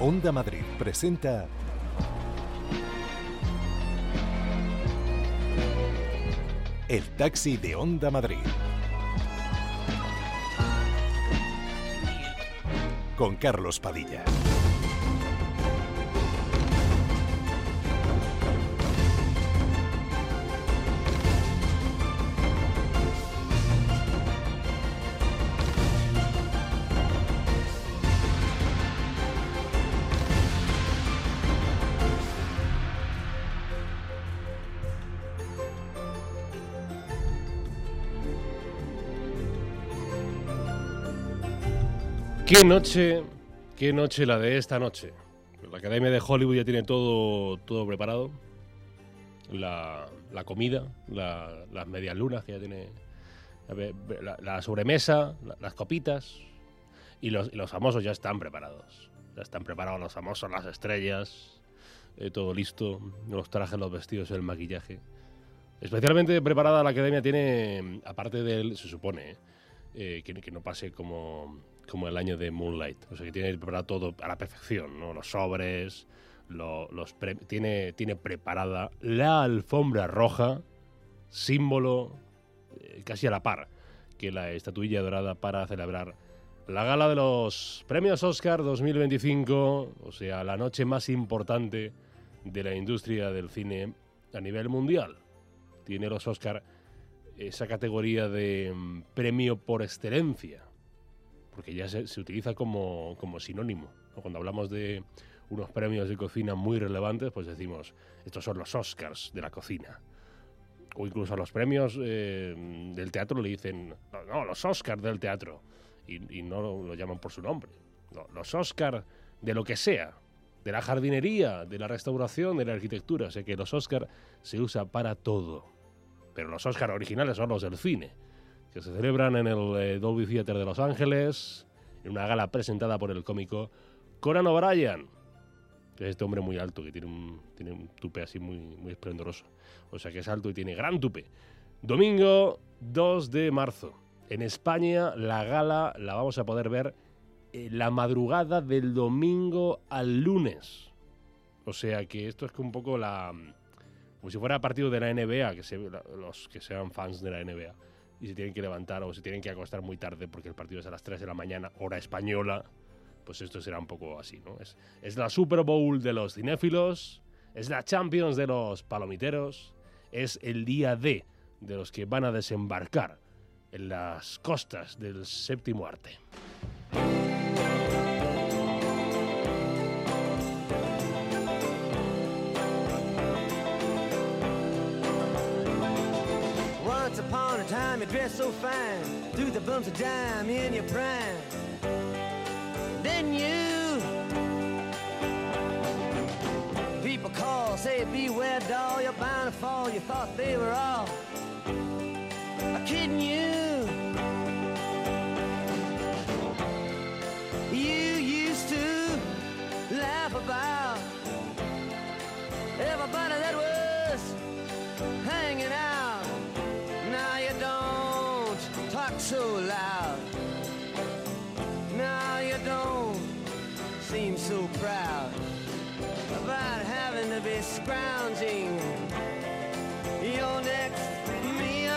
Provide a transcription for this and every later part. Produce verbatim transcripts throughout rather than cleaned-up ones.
Onda Madrid presenta El Taxi de Onda Madrid. Con Carlos Padilla. Qué noche, qué noche la de esta noche. La Academia de Hollywood ya tiene todo, todo preparado. La, la comida, la, las medias lunas que ya tiene, la, la sobremesa, la, las copitas. Y los, y los famosos ya están preparados. Ya están preparados los famosos, las estrellas, eh, todo listo. Los trajes, los vestidos, el maquillaje. Especialmente preparada la Academia tiene, aparte del, se supone, eh, que, que no pase como... como el año de Moonlight, o sea que tiene preparado todo a la perfección, ¿no? Los sobres, lo, los pre tiene, tiene preparada la alfombra roja, símbolo eh, casi a la par que la estatuilla dorada para celebrar la gala de los premios Oscar dos mil veinticinco, o sea, la noche más importante de la industria del cine a nivel mundial. Tiene los Oscar esa categoría de mm, premio por excelencia, porque ya se, se utiliza como, como sinónimo, ¿no? Cuando hablamos de unos premios de cocina muy relevantes, pues decimos, estos son los Oscars de la cocina. O incluso a los premios eh, del teatro le dicen, no, no, los Oscars del teatro, y, y no lo, lo llaman por su nombre. No, los Oscars de lo que sea, de la jardinería, de la restauración, de la arquitectura. O sea que los Oscars se usa para todo. Pero los Oscars originales son los del cine, que se celebran en el eh, Dolby Theatre de Los Ángeles, en una gala presentada por el cómico Conan O'Brien, que es este hombre muy alto, que tiene un, tiene un tupe así muy, muy esplendoroso. O sea que es alto y tiene gran tupe. Domingo dos de marzo. En España la gala la vamos a poder ver en la madrugada del domingo al lunes. O sea que esto es un poco la... como si fuera partido de la N B A, que se, los que sean fans de la N B A. Y se tienen que levantar o se tienen que acostar muy tarde porque el partido es a las tres de la mañana, hora española, pues esto será un poco así, ¿no? Es, es la Super Bowl de los cinéfilos, es la Champions de los palomiteros, es el día D de los que van a desembarcar en las costas del séptimo arte. Upon a time you dressed so fine, threw the bumps of dime in your prime. Then you people call, say beware doll, you're bound to fall. You thought they were all kidding you. You used to laugh about everybody that was hanging out. Now you don't talk so loud. Now you don't seem so proud about having to be scrounging your next meal.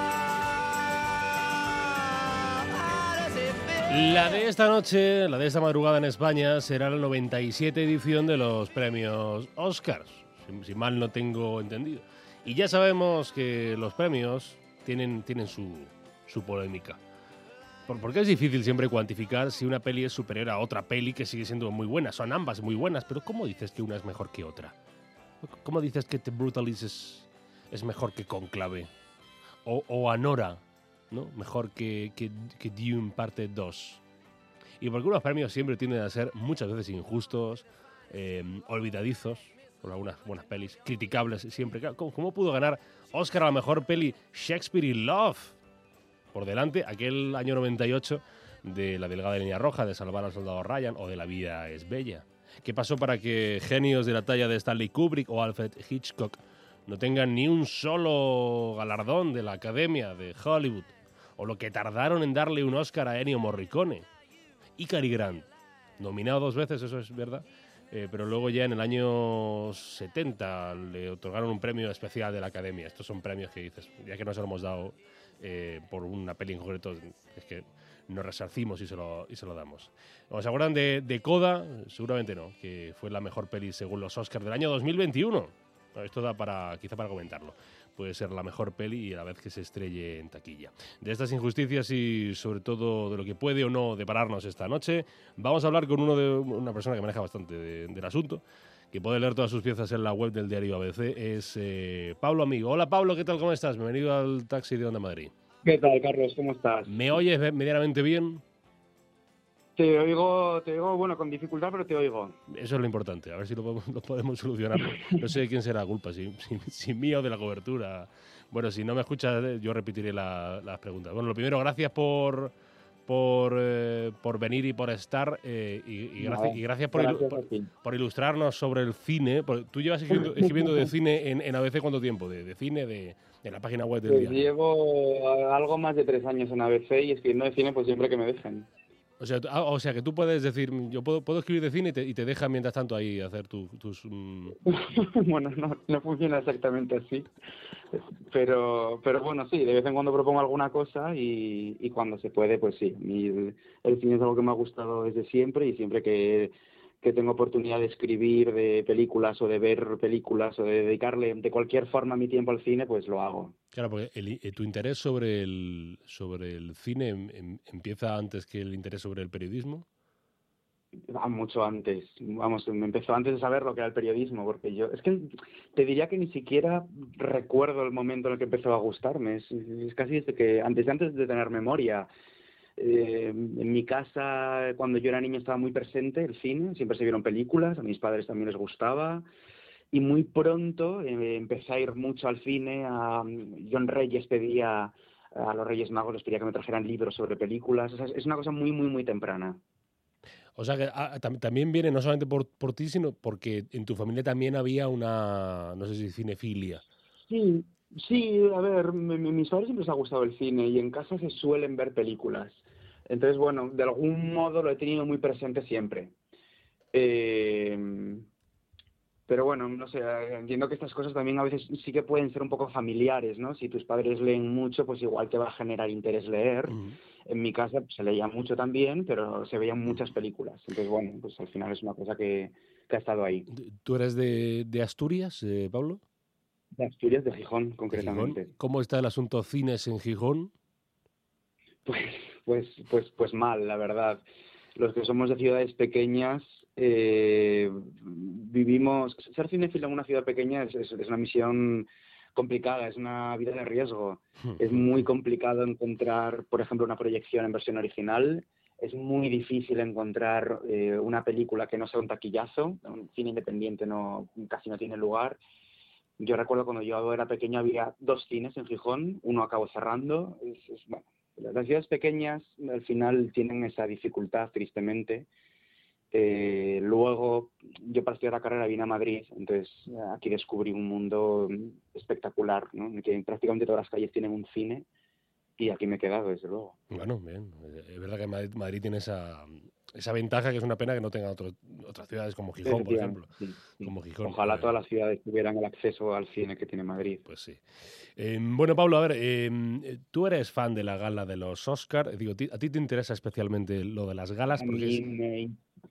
How does it feel? La de esta noche, la de esta madrugada en España, será la noventa y siete edición de los premios Oscars, si, si mal no tengo entendido. Y ya sabemos que los premios tienen, tienen su, su polémica. Por, porque es difícil siempre cuantificar si una peli es superior a otra peli que sigue siendo muy buena. Son ambas muy buenas, pero ¿cómo dices que una es mejor que otra? ¿Cómo dices que The Brutalist es, es mejor que Conclave? O, o Anora, ¿no? Mejor que, que, que Dune parte dos. Y porque unos premios siempre tienden a ser muchas veces injustos, eh, olvidadizos, con algunas buenas pelis, criticables siempre. ¿Cómo, ¿Cómo pudo ganar Oscar a la mejor peli Shakespeare in Love? Por delante, aquel año noventa y ocho, de La delgada línea roja, de Salvar al soldado Ryan o de La vida es bella. ¿Qué pasó para que genios de la talla de Stanley Kubrick o Alfred Hitchcock no tengan ni un solo galardón de la Academia de Hollywood? O lo que tardaron en darle un Oscar a Ennio Morricone y Cary Grant, nominado dos veces, eso es verdad, eh, pero luego ya en el año setenta le otorgaron un premio especial de la Academia. Estos son premios que dices, ya que no se lo hemos dado eh, por una peli en concreto, es que nos resarcimos y se lo, y se lo damos. ¿Os acuerdan de, de Coda? Seguramente no, que fue la mejor peli según los Oscars del año dos mil veintiuno. Esto da para, quizá para comentarlo. Puede ser la mejor peli y a la vez que se estrelle en taquilla. De estas injusticias y sobre todo de lo que puede o no depararnos esta noche, vamos a hablar con uno de una persona que maneja bastante de, del asunto, que puede leer todas sus piezas en la web del diario A B C, es eh, Pablo Amigo. Hola Pablo, ¿qué tal? ¿Cómo estás? Bienvenido al Taxi de Onda Madrid. ¿Qué tal, Carlos? ¿Cómo estás? ¿Me oyes medianamente bien? Te oigo, te oigo, bueno, con dificultad, pero te oigo. Eso es lo importante, a ver si lo podemos, lo podemos solucionar. No sé de quién será la culpa, si, si, si mía o de la cobertura. Bueno, si no me escuchas, yo repetiré la, las preguntas. Bueno, lo primero, gracias por por, eh, por venir y por estar, eh, y, y, gracias, y gracias, por, gracias ilu por, por ilustrarnos sobre el cine. Tú llevas escribiendo, escribiendo de cine en, en A B C, ¿cuánto tiempo? De, de cine, de, de la página web del pues diario. Llevo algo más de tres años en A B C y escribiendo de cine pues siempre que me dejen. O sea, ah, o sea, que tú puedes decir, yo puedo, puedo escribir de cine y te, y te dejan mientras tanto ahí hacer tu, tus... Um... Bueno, no, no funciona exactamente así, pero pero bueno, sí, de vez en cuando propongo alguna cosa y, y cuando se puede, pues sí. Mi, el, el cine es algo que me ha gustado desde siempre y siempre que, que tengo oportunidad de escribir de películas o de ver películas o de dedicarle de cualquier forma mi tiempo al cine, pues lo hago. Claro, porque el, tu interés sobre el, sobre el cine em, empieza antes que el interés sobre el periodismo. Ah, mucho antes, vamos, me empezó antes de saber lo que era el periodismo, porque yo, es que te diría que ni siquiera recuerdo el momento en el que empezó a gustarme, es, es casi desde que, antes, antes de tener memoria. Eh, en mi casa, cuando yo era niño, estaba muy presente el cine, siempre se vieron películas, a mis padres también les gustaba, y muy pronto eh, empecé a ir mucho al cine. A John Reyes pedía, a los Reyes Magos les pedía que me trajeran libros sobre películas, o sea, es una cosa muy, muy, muy temprana. O sea que ah, tam también viene no solamente por, por ti, sino porque en tu familia también había una, no sé si cinefilia. Sí, sí, a ver, mi, mis padres siempre les ha gustado el cine y en casa se suelen ver películas. Entonces, bueno, de algún modo lo he tenido muy presente siempre. Eh, pero bueno, no sé, entiendo que estas cosas también a veces sí que pueden ser un poco familiares, ¿no? Si tus padres leen mucho, pues igual te va a generar interés leer. Uh-huh. En mi casa pues, se leía mucho también, pero se veían muchas películas. Entonces, bueno, pues al final es una cosa que, que ha estado ahí. ¿Tú eres de, de Asturias, eh, Pablo? De Asturias, de Gijón, concretamente. ¿Gijón? ¿Cómo está el asunto cines en Gijón? Pues, pues, pues, pues mal, la verdad. Los que somos de ciudades pequeñas, eh, vivimos... Ser cinéfilo en una ciudad pequeña es, es, es una misión complicada, es una vida de riesgo. Es muy complicado encontrar, por ejemplo, una proyección en versión original. Es muy difícil encontrar eh, una película que no sea un taquillazo. Un cine independiente no, casi no tiene lugar. Yo recuerdo cuando yo era pequeño había dos cines en Gijón, uno acabó cerrando. Es, es, bueno, las ciudades pequeñas al final tienen esa dificultad, tristemente. Eh, luego, yo para estudiar la carrera vine a Madrid, entonces aquí descubrí un mundo espectacular, ¿no? En que prácticamente todas las calles tienen un cine y aquí me he quedado, desde luego. Bueno, bien, es verdad que Madrid, Madrid tiene esa, esa ventaja, que es una pena que no tenga otro, otras ciudades como Gijón, por ejemplo. Sí, sí. Como Gijón. Ojalá todas las ciudades tuvieran el acceso al cine que tiene Madrid. Pues sí. Eh, bueno, Pablo, a ver, eh, tú eres fan de la gala de los Oscar. Digo, ¿a ti te interesa especialmente lo de las galas? A Porque mí es... me,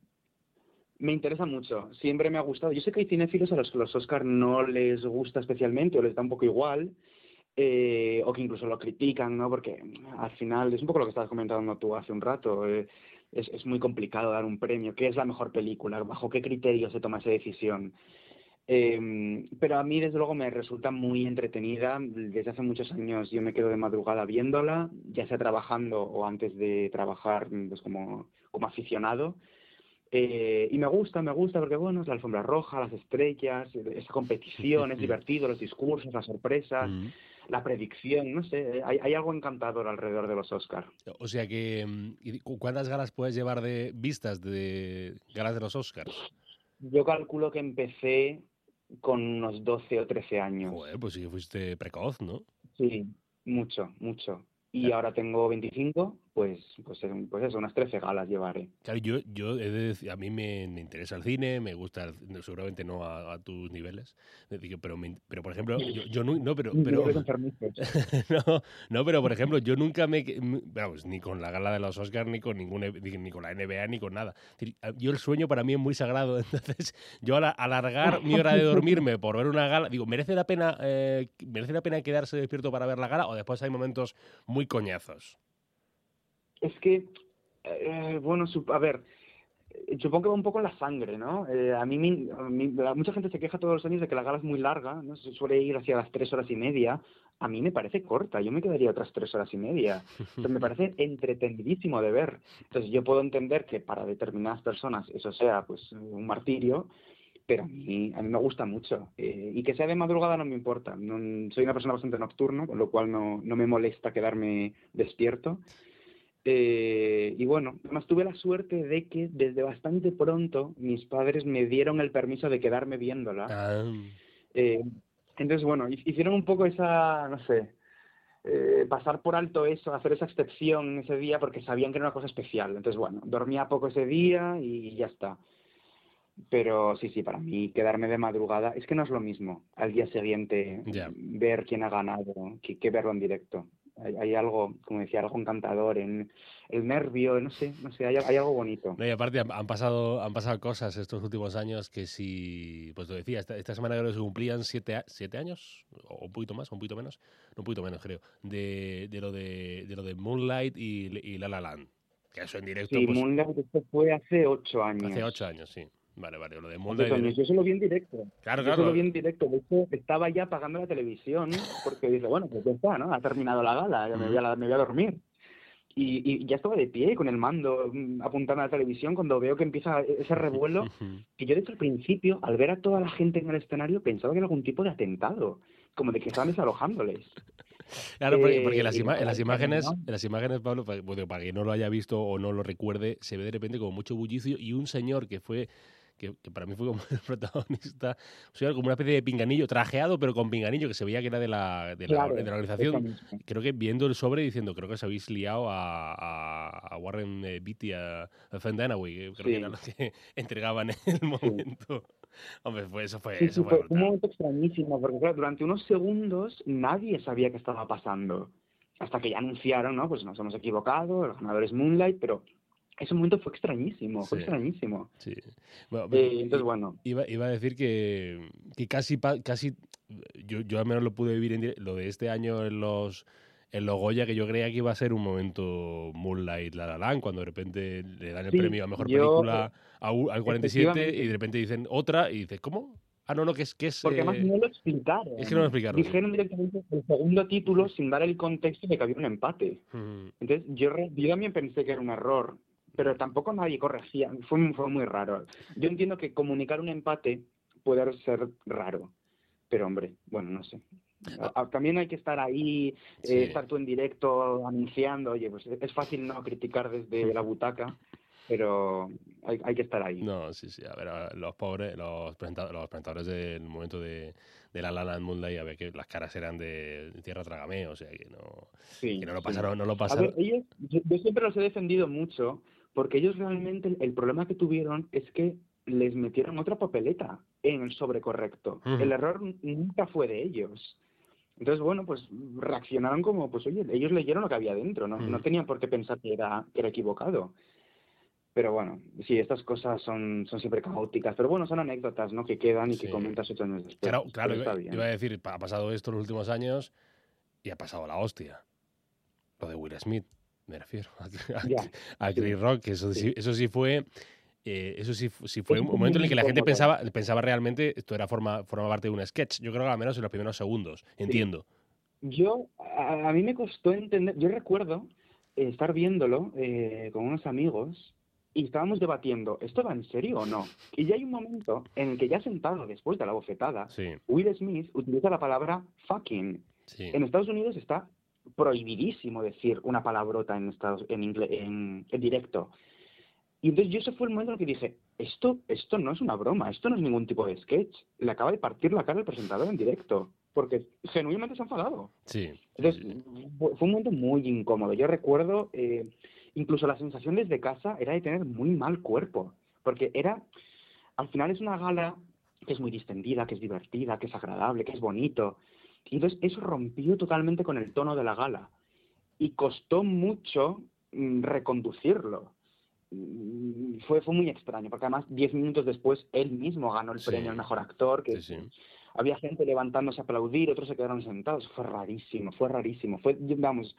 me interesa mucho, siempre me ha gustado. Yo sé que hay cinéfilos a los que los Oscar no les gusta especialmente o les da un poco igual. Eh, o que incluso lo critican, ¿no? Porque al final es un poco lo que estabas comentando tú hace un rato. Eh, es, es muy complicado dar un premio. ¿Qué es la mejor película? ¿Bajo qué criterios se toma esa decisión? Eh, pero a mí, desde luego, me resulta muy entretenida. Desde hace muchos años yo me quedo de madrugada viéndola, ya sea trabajando o antes de trabajar, pues como, como aficionado. Eh, y me gusta, me gusta porque, bueno, es la alfombra roja, las estrellas, esa competición, es divertido, los discursos, las sorpresas, mm. la predicción, no sé, hay, hay algo encantador alrededor de los Oscar. O sea que, ¿cuántas galas puedes llevar de vistas de galas de los Oscars? Yo calculo que empecé con unos doce o trece años. Joder, pues sí que fuiste precoz, ¿no? Sí, mucho, mucho. Y ahora tengo veinticinco, pues, pues, pues eso, unas trece galas llevaré. Claro, yo, yo he de decir, a mí me, me interesa el cine, me gusta, el, seguramente no a, a tus niveles, pero, me, pero por ejemplo, yo, yo no, no, pero, pero no, no, pero por ejemplo, yo nunca me, vamos, ni con la gala de los Oscars, ni con ningún, ni, ni con la N B A, ni con nada. Yo el sueño para mí es muy sagrado, entonces yo al alargar mi hora de dormirme por ver una gala, digo, ¿merece la pena, eh, merece la pena quedarse despierto para ver la gala o después hay momentos muy coñazos? Es que, eh, bueno, a ver, supongo que va un poco en la sangre, ¿no? Eh, a, mí, a mí, mucha gente se queja todos los años de que la gala es muy larga, ¿no? Se suele ir hacia las tres horas y media. A mí me parece corta, yo me quedaría otras tres horas y media. Entonces, me parece entretenidísimo de ver. Entonces, yo puedo entender que para determinadas personas eso sea, pues, un martirio, pero a mí, a mí me gusta mucho. Eh, y que sea de madrugada no me importa. No, soy una persona bastante nocturna, con lo cual no, no me molesta quedarme despierto. Eh, y bueno, además tuve la suerte de que desde bastante pronto mis padres me dieron el permiso de quedarme viéndola. Ah. Eh, entonces, bueno, hicieron un poco esa, no sé, eh, pasar por alto eso, hacer esa excepción ese día porque sabían que era una cosa especial. Entonces, bueno, dormía poco ese día y ya está. Pero sí, sí, para mí quedarme de madrugada es que no es lo mismo al día siguiente yeah. ver quién ha ganado que, que verlo en directo. Hay, hay algo, como decía, algo encantador en el nervio, no sé, no sé, hay, hay algo bonito. No, y aparte han, han pasado han pasado cosas estos últimos años que si, pues lo decía, esta, esta semana creo que se cumplían siete, siete años, o un poquito más, o un poquito menos, no, un poquito menos creo, de, de lo de, de lo de Moonlight y, y La La Land. Que eso en directo. Sí, pues, Moonlight esto fue hace ocho años. Hace ocho años, sí. Vale, vale, lo de Moonlight. Años. Yo se lo vi en directo. Claro, yo claro. se lo vi en directo. De hecho, estaba ya apagando la televisión porque dije, bueno, pues ya está, ¿no? Ha terminado la gala, ya me voy a, me voy a dormir. Y, y ya estaba de pie con el mando apuntando a la televisión cuando veo que empieza ese revuelo. Y yo, de hecho, al principio, al ver a toda la gente en el escenario, pensaba que era algún tipo de atentado, como de que estaban desalojándoles. Claro, porque, porque en, las eh, ima en las imágenes, ¿no? en las imágenes, Pablo, para, para quien no lo haya visto o no lo recuerde, se ve de repente como mucho bullicio y un señor que fue Que, que para mí fue como el protagonista, o sea, como una especie de pinganillo, trajeado, pero con pinganillo, que se veía que era de la, de la, Claro, de la organización. Creo que viendo el sobre diciendo, creo que os habéis liado a, a, a Warren Beatty, a, a Fan Danaway, creo sí. que eran los que entregaban en el momento. Sí. Hombre, pues eso fue, sí, eso sí, fue, fue un momento extrañísimo, porque claro, durante unos segundos nadie sabía qué estaba pasando. Hasta que ya anunciaron, ¿no? Pues nos hemos equivocado, el ganador es Moonlight, pero ese momento fue extrañísimo, fue sí, extrañísimo. Sí. Bueno, eh, entonces, bueno. Iba, iba a decir que, que casi, casi yo, yo al menos lo pude vivir en lo de este año en los, en los Goya, que yo creía que iba a ser un momento Moonlight La La Land, cuando de repente le dan el sí, premio a Mejor yo, Película a, al cuarenta y siete y de repente dicen otra y dices, ¿cómo? Ah, no, no, que es... Que es Porque eh... además no lo explicaron. Es que no lo explicaron. Dijeron directamente el segundo título sin dar el contexto de que había un empate. Uh-huh. Entonces, yo, yo también pensé que era un error, pero tampoco nadie corregía. Fue, fue muy raro. Yo entiendo que comunicar un empate puede ser raro, pero hombre, bueno, no sé. También hay que estar ahí, sí. eh, estar tú en directo anunciando. Oye, pues es fácil no criticar desde la butaca, pero hay, hay que estar ahí. No, sí, sí. A ver, los pobres, los presentadores, los presentadores del momento de, de La La Land Moonlight, a ver que las caras eran de Tierra Trágame, o sea que no, sí, que no lo pasaron, sí. no lo pasaron. A ver, ellos, yo, yo siempre los he defendido mucho, porque ellos realmente, el problema que tuvieron es que les metieron otra papeleta en el sobre correcto. Uh-huh. El error nunca fue de ellos. Entonces, bueno, pues reaccionaron como, pues oye, ellos leyeron lo que había dentro, ¿no? Uh-huh. No tenían por qué pensar que era, que era equivocado. Pero bueno, sí, estas cosas son, son siempre caóticas. Pero bueno, son anécdotas, ¿no? Que quedan y sí. que comentas ocho años después. Claro, claro, iba, iba a decir, ha pasado esto en los últimos años y ha pasado la hostia. Lo de Will Smith, me refiero. A, a, a Chris sí. Rock, que eso sí, eso sí fue... Eh, eso sí, sí fue un momento en el que la gente pensaba, pensaba realmente esto era forma, forma parte de un sketch. Yo creo que al menos en los primeros segundos, entiendo. Sí. Yo, a, a mí me costó entender, yo recuerdo estar viéndolo eh, con unos amigos y estábamos debatiendo, ¿esto va en serio o no? Y ya hay un momento en el que ya sentado después de la bofetada, sí. Will Smith utiliza la palabra fucking. Sí. En Estados Unidos está prohibidísimo decir una palabrota en, Estados, en, inglés, en, en directo. Y entonces yo ese fue el momento en el que dije, esto, esto no es una broma, esto no es ningún tipo de sketch. Le acaba de partir la cara al presentador en directo. porque genuinamente se ha enfadado. Sí. Entonces, sí. fue un momento muy incómodo. Yo recuerdo, eh, incluso la sensación desde casa era de tener muy mal cuerpo, porque era, al final es una gala que es muy distendida, que es divertida, que es agradable, que es bonito. Y entonces eso rompió totalmente con el tono de la gala. Y costó mucho mm, reconducirlo. Mm, Fue, fue muy extraño, porque además diez minutos después él mismo ganó el Sí. premio al mejor actor, que Sí, sí. había gente levantándose a aplaudir, otros se quedaron sentados. Fue rarísimo, fue rarísimo. Fue, vamos,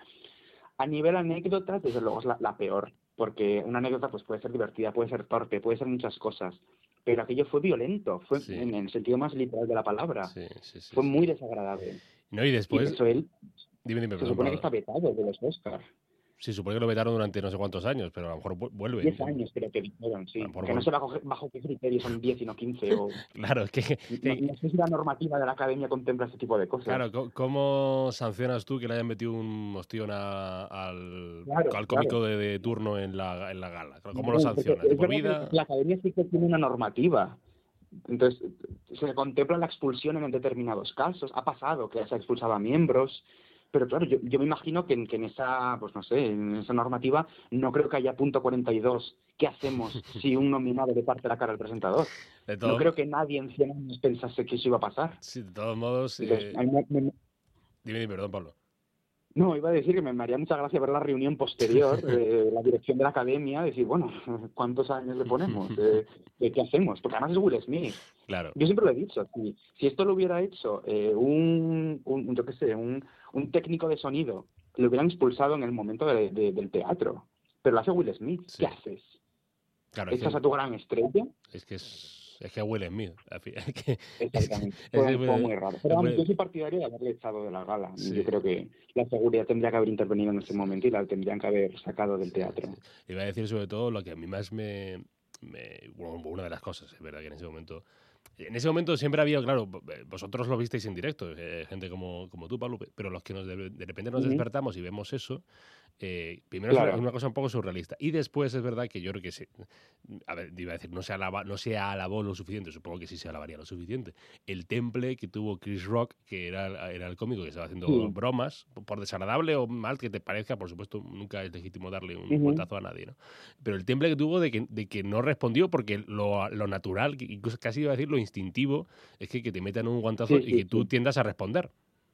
a nivel anécdotas, desde luego es la, la peor, porque una anécdota pues puede ser divertida, puede ser torpe, puede ser muchas cosas, pero aquello fue violento, fue Sí. en el sentido más literal de la palabra. Sí, sí, sí, Fue sí. muy desagradable. No, y Y de después... hecho él Dime, dime, se perdón, supone que Pablo. está vetado de los Oscars. Sí, supone que lo vetaron durante no sé cuántos años, pero a lo mejor vu- vuelve. Diez años creo que dijeron, sí. A lo mejor Que no vuelve. sé bajo, bajo qué criterios son diez y no quince. O... Claro, es que... No, que- no sé si la normativa de la academia contempla ese tipo de cosas. Claro, co- ¿cómo sancionas tú que le hayan metido un ostión a- al, Claro, al cómico claro. de, de turno en la, en la gala? ¿Cómo lo No, porque sancionas? ¿De es por verdad vida? que la academia sí que tiene una normativa. Entonces, se contempla la expulsión en determinados casos. Ha pasado que se ha expulsado a miembros. Pero claro, yo, yo me imagino que en, que en esa, pues no sé, en esa normativa no creo que haya punto cuarenta y dos. ¿Qué hacemos si un nominado le parte la cara al presentador? De, No todo- creo que nadie en cien años pensase que eso iba a pasar. sí, de todos modos... Entonces, eh, a mí me- me- Dime, dime, perdón, Pablo. no, iba a decir que me, me haría mucha gracia ver la reunión posterior de la dirección de la academia, decir, bueno, ¿cuántos años le ponemos? Eh, ¿De qué hacemos? Porque además es Will Smith. Claro. Yo siempre lo he dicho, si, si esto lo hubiera hecho eh, un, un, yo qué sé, un, un técnico de sonido, lo hubieran expulsado en el momento de- de- del teatro. Pero lo hace Will Smith, Sí. ¿qué haces? Claro, es ¿Echas que a tu gran estrella? es que es, es que Will Smith. al fin- Es que, Exactamente. es Fue, que- fue muy raro. Pero vamos, Will- yo soy partidario de haberle echado de la gala. Sí. Yo creo que la seguridad tendría que haber intervenido en ese Sí. momento y la tendrían que haber sacado del Sí, teatro. sí. Iba a decir sobre todo lo que a mí más me, me- bueno, una de las cosas, es verdad que en ese momento en ese momento siempre había, claro, vosotros lo visteis en directo, eh, gente como, como tú, Pablo, pero los que nos de, de repente nos Ujú. despertamos y vemos eso, eh, primero Claro. es una, una cosa un poco surrealista y después es verdad que yo creo que se, a ver, iba a decir, no se, alaba, no se alabó lo suficiente, supongo que sí se alabaría lo suficiente, el temple que tuvo Chris Rock, que era, era el cómico que estaba haciendo Sí. bromas, por desagradable o mal que te parezca, por supuesto, nunca es legítimo darle un Ujú. puertazo a nadie, ¿no? Pero el temple que tuvo de que, de que no respondió porque lo, lo natural, que incluso casi iba a decir lo instintivo, es que, que te metan un guantazo Sí, y sí, que tú sí. tiendas a responder.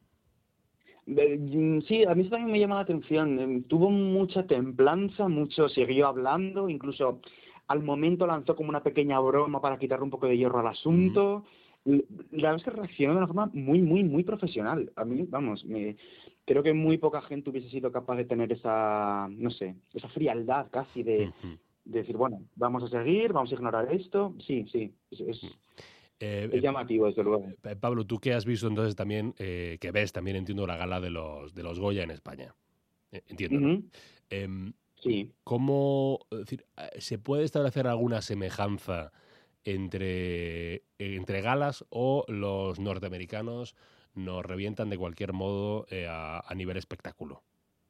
Eh, Sí, a mí eso también me llama la atención. Eh, Tuvo mucha templanza, mucho siguió hablando, incluso al momento lanzó como una pequeña broma para quitarle un poco de hierro al asunto. L- La verdad es que reaccionó de una forma muy, muy, muy profesional. A mí, vamos, me, creo que muy poca gente hubiese sido capaz de tener esa, no sé, esa frialdad casi de, Ujú. de decir, bueno, vamos a seguir, vamos a ignorar esto. Sí, sí, es, es, Eh, es llamativo, desde luego. eh, Pablo, tú que has visto entonces también, eh, que ves también, entiendo, la gala de los, de los Goya en España. Eh, entiendo, ¿no? Ujú. Em, Sí. ¿Cómo, es decir, eh, se puede establecer alguna semejanza entre, entre galas o los norteamericanos nos revientan de cualquier modo eh, a, a nivel espectáculo?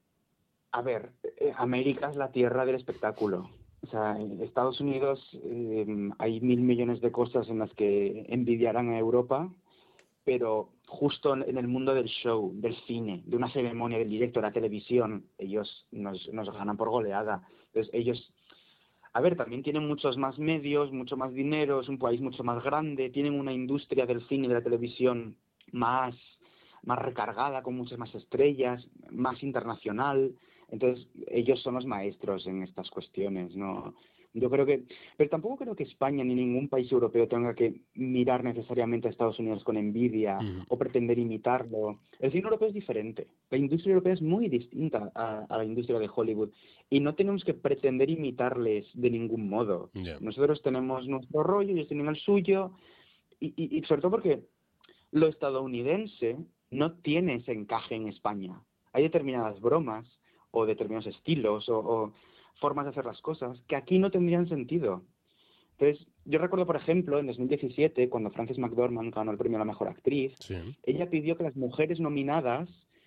A ver, eh, América es la tierra del espectáculo. O sea, en Estados Unidos eh, hay mil millones de cosas en las que envidiarán a Europa, pero justo en en el mundo del show, del cine, de una ceremonia, del directo, de la televisión, ellos nos, nos ganan por goleada. Entonces, ellos, a ver, también tienen muchos más medios, mucho más dinero, es un país mucho más grande, tienen una industria del cine y de la televisión más, más recargada, con muchas más estrellas, más internacional. Entonces, ellos son los maestros en estas cuestiones, ¿no? Yo creo que, pero tampoco creo que España ni ningún país europeo tenga que mirar necesariamente a Estados Unidos con envidia Ujú. o pretender imitarlo. El cine europeo es diferente. La industria europea es muy distinta a, a la industria de Hollywood y no tenemos que pretender imitarles de ningún modo. Ya. Nosotros tenemos nuestro rollo, ellos tienen el suyo y, y, y sobre todo porque lo estadounidense no tiene ese encaje en España. Hay determinadas bromas o determinados estilos o, o formas de hacer las cosas que aquí no tendrían sentido. Entonces, yo recuerdo, por ejemplo, en dos mil diecisiete, cuando Frances McDormand ganó el premio a la mejor actriz, Sí. ella pidió que las mujeres nominadas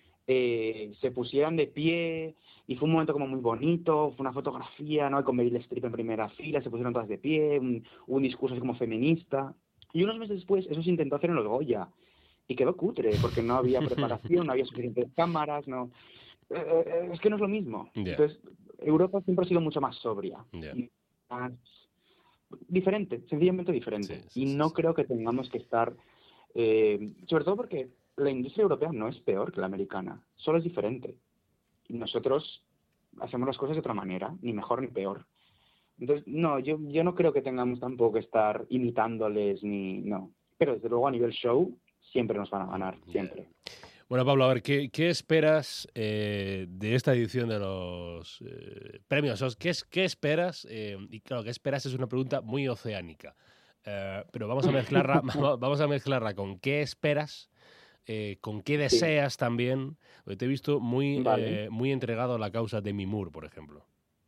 eh, se pusieran de pie y fue un momento como muy bonito, fue una fotografía, ¿no? Con Meryl Streep en primera fila, se pusieron todas de pie, un, un discurso así como feminista. Y unos meses después eso se intentó hacer en los Goya. y quedó cutre, porque no había preparación, no había suficientes cámaras, no... Eh, eh, es que no es lo mismo. Yeah. Entonces, Europa siempre ha sido mucho más sobria, Yeah. y más diferente, sencillamente diferente. Sí, sí, y sí, no sí. creo que tengamos que estar... Eh, sobre todo porque la industria europea no es peor que la americana, solo es diferente. Y nosotros hacemos las cosas de otra manera, ni mejor ni peor. Entonces, no, yo, yo no creo que tengamos tampoco que estar imitándoles, ni... no. Pero desde luego a nivel show siempre nos van a ganar, siempre. Bueno, Pablo, a ver, ¿qué, qué esperas eh, de esta edición de los eh, premios Oscar? ¿Qué, es, qué esperas? Eh, y claro, ¿qué esperas? Es una pregunta muy oceánica. Eh, pero vamos a mezclarla, vamos a mezclarla con qué esperas, eh, con qué deseas sí. también. Porque te he visto muy, vale. eh, muy entregado a la causa de Demi Moore, por ejemplo.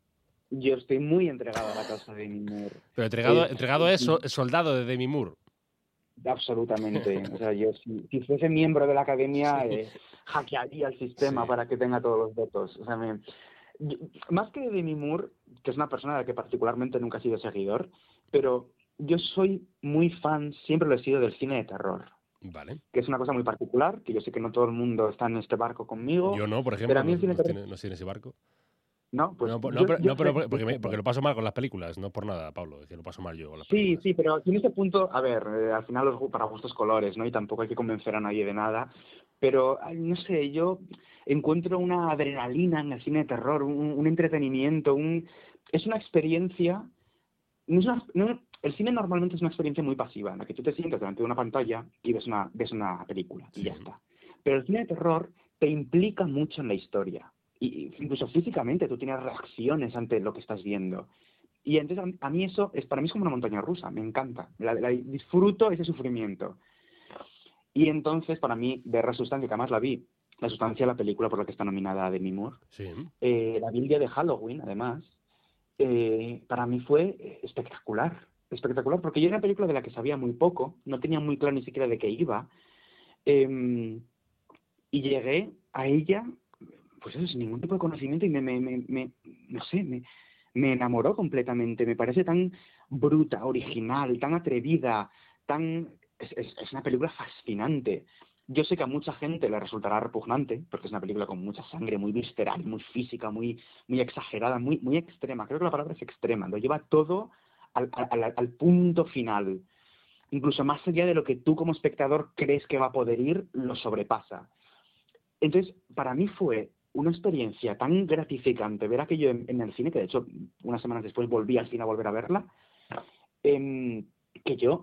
Yo estoy muy entregado a la causa de Demi Moore. Pero entregado, es, entregado es so, soldado de Demi Moore. Absolutamente. O sea, yo si, si fuese miembro de la academia, sí. eh, hackearía el sistema sí. para que tenga todos los votos. O sea, me, yo, más que de Demi Moore, que es una persona de la que particularmente nunca he sido seguidor, pero yo soy muy fan, siempre lo he sido, del cine de terror. Vale. Que es una cosa muy particular, que yo sé que no todo el mundo está en este barco conmigo. Yo no, por ejemplo, pero a mí no, el cine no, terror... tiene, no tiene ese barco. No, pues no, yo, no, pero, yo no, pero sé, porque, me, porque lo paso mal con las películas, no por nada, Pablo, es que lo paso mal yo con las sí, películas. Sí, sí, pero en este punto, a ver, eh, al final los, para gustos colores, ¿no? Y tampoco hay que convencer a nadie de nada, pero, no sé, yo encuentro una adrenalina en el cine de terror, un, un entretenimiento, un... es una experiencia... No es una, no, el cine normalmente es una experiencia muy pasiva, en la que tú te sientas delante de una pantalla y ves una, ves una película, y sí. ya está. Pero el cine de terror te implica mucho en la historia. Y incluso físicamente tú tienes reacciones ante lo que estás viendo. Y entonces a mí eso, es para mí es como una montaña rusa, me encanta. La, la, disfruto ese sufrimiento. Y entonces para mí, ver La Sustancia, que además la vi, La Sustancia, la película por la que está nominada Demi Moore, sí. eh, la vi el día de Halloween, además, eh, para mí fue espectacular. Espectacular, porque yo era una película de la que sabía muy poco, no tenía muy claro ni siquiera de qué iba. Eh, y llegué a ella... pues eso, sin ningún tipo de conocimiento y me, me, me, me no sé, me, me enamoró completamente. Me parece tan bruta, original, tan atrevida, tan... Es, es, es una película fascinante. Yo sé que a mucha gente le resultará repugnante, porque es una película con mucha sangre, muy visceral, muy física, muy, muy exagerada, muy, muy extrema. Creo que la palabra es extrema, lo lleva todo al, al, al punto final. Incluso más allá de lo que tú como espectador crees que va a poder ir, lo sobrepasa. Entonces, para mí fue una experiencia tan gratificante ver aquello en, en el cine, que de hecho unas semanas después volví al cine a volver a verla, eh, que yo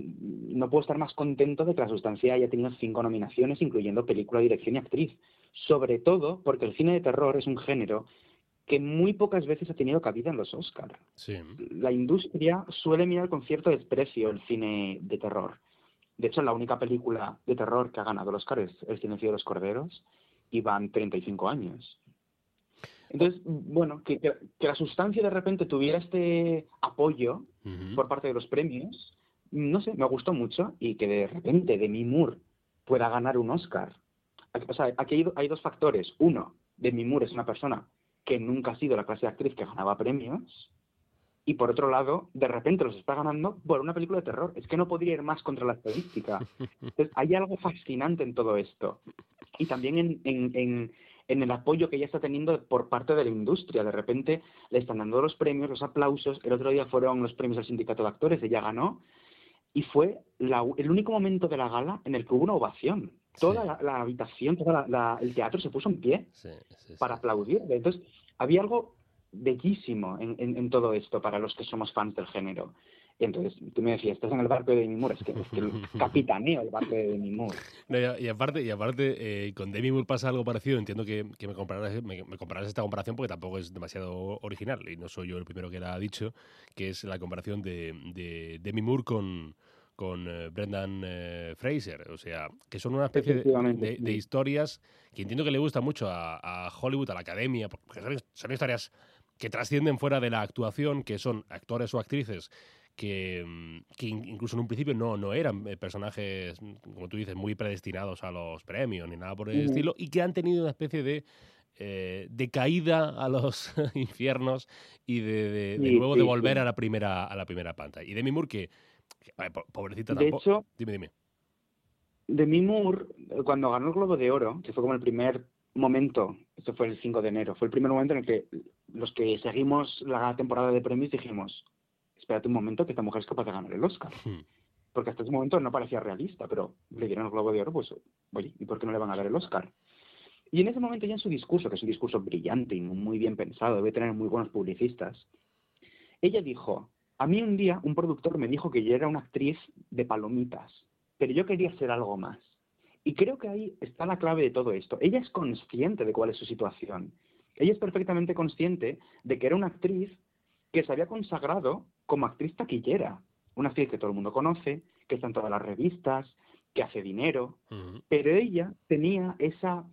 no puedo estar más contento de que La Sustancia haya tenido cinco nominaciones, incluyendo película, dirección y actriz. Sobre todo porque el cine de terror es un género que muy pocas veces ha tenido cabida en los Oscar. Sí. La industria suele mirar con cierto desprecio el cine de terror. De hecho, la única película de terror que ha ganado el Oscar es El silencio de los corderos, y van treinta y cinco años. Entonces, bueno, que, que, que La Sustancia de repente tuviera este apoyo uh-huh. por parte de los premios, no sé, me gustó mucho, y que de repente Demi Moore pueda ganar un Oscar. O sea, aquí hay, hay dos factores. Uno, Demi Moore es una persona que nunca ha sido la clase de actriz que ganaba premios, y por otro lado, de repente los está ganando por una película de terror. Es que no podría ir más contra la estadística. Entonces, hay algo fascinante en todo esto. Y también en, en, en, en el apoyo que ella está teniendo por parte de la industria. De repente le están dando los premios, los aplausos. El otro día fueron los premios del Sindicato de Actores, ella ganó. Y fue la, el único momento de la gala en el que hubo una ovación. Toda sí. la, la habitación, todo la, la, el teatro se puso en pie sí, sí, sí. para aplaudirle. Entonces, había algo bellísimo en, en, en todo esto para los que somos fans del género. Y entonces, tú me decías, estás en el barco de Demi Moore, es que, es que el capitaneo el barco de Demi Moore. No, y, y aparte, y aparte eh, con Demi Moore pasa algo parecido. Entiendo que, que me, compararás, me, me compararás esta comparación porque tampoco es demasiado original, y no soy yo el primero que la ha dicho, que es la comparación de, de Demi Moore con... con eh, Brendan eh, Fraser, o sea, que son una especie de, de, de historias que entiendo que le gusta mucho a, a Hollywood, a la academia, porque son, son historias que trascienden fuera de la actuación, que son actores o actrices que, que incluso en un principio no, no eran personajes, como tú dices, muy predestinados a los premios ni nada por el mm. estilo, y que han tenido una especie de eh, de caída a los infiernos y de, de, de sí, luego sí, de volver sí. a la primera a la primera pantalla. Y Demi Moore, que, que pobrecita de tampoco... Hecho, dime, dime. Demi Moore, cuando ganó el Globo de Oro, que fue como el primer momento, esto fue el cinco de enero, fue el primer momento en el que los que seguimos la temporada de premios dijimos, espérate un momento que esta mujer es capaz de ganar el Oscar. Hmm. Porque hasta ese momento no parecía realista, pero le dieron el Globo de Oro, pues, oye, ¿y por qué no le van a dar el Oscar? Y en ese momento ya en su discurso, que es un discurso brillante y muy bien pensado, debe tener muy buenos publicistas, ella dijo, a mí un día un productor me dijo que yo era una actriz de palomitas, pero yo quería ser algo más. Y creo que ahí está la clave de todo esto. Ella es consciente de cuál es su situación. Ella es perfectamente consciente de que era una actriz que se había consagrado como actriz taquillera. Una actriz que todo el mundo conoce, que está en todas las revistas, que hace dinero. Uh-huh. Pero ella tenía esa,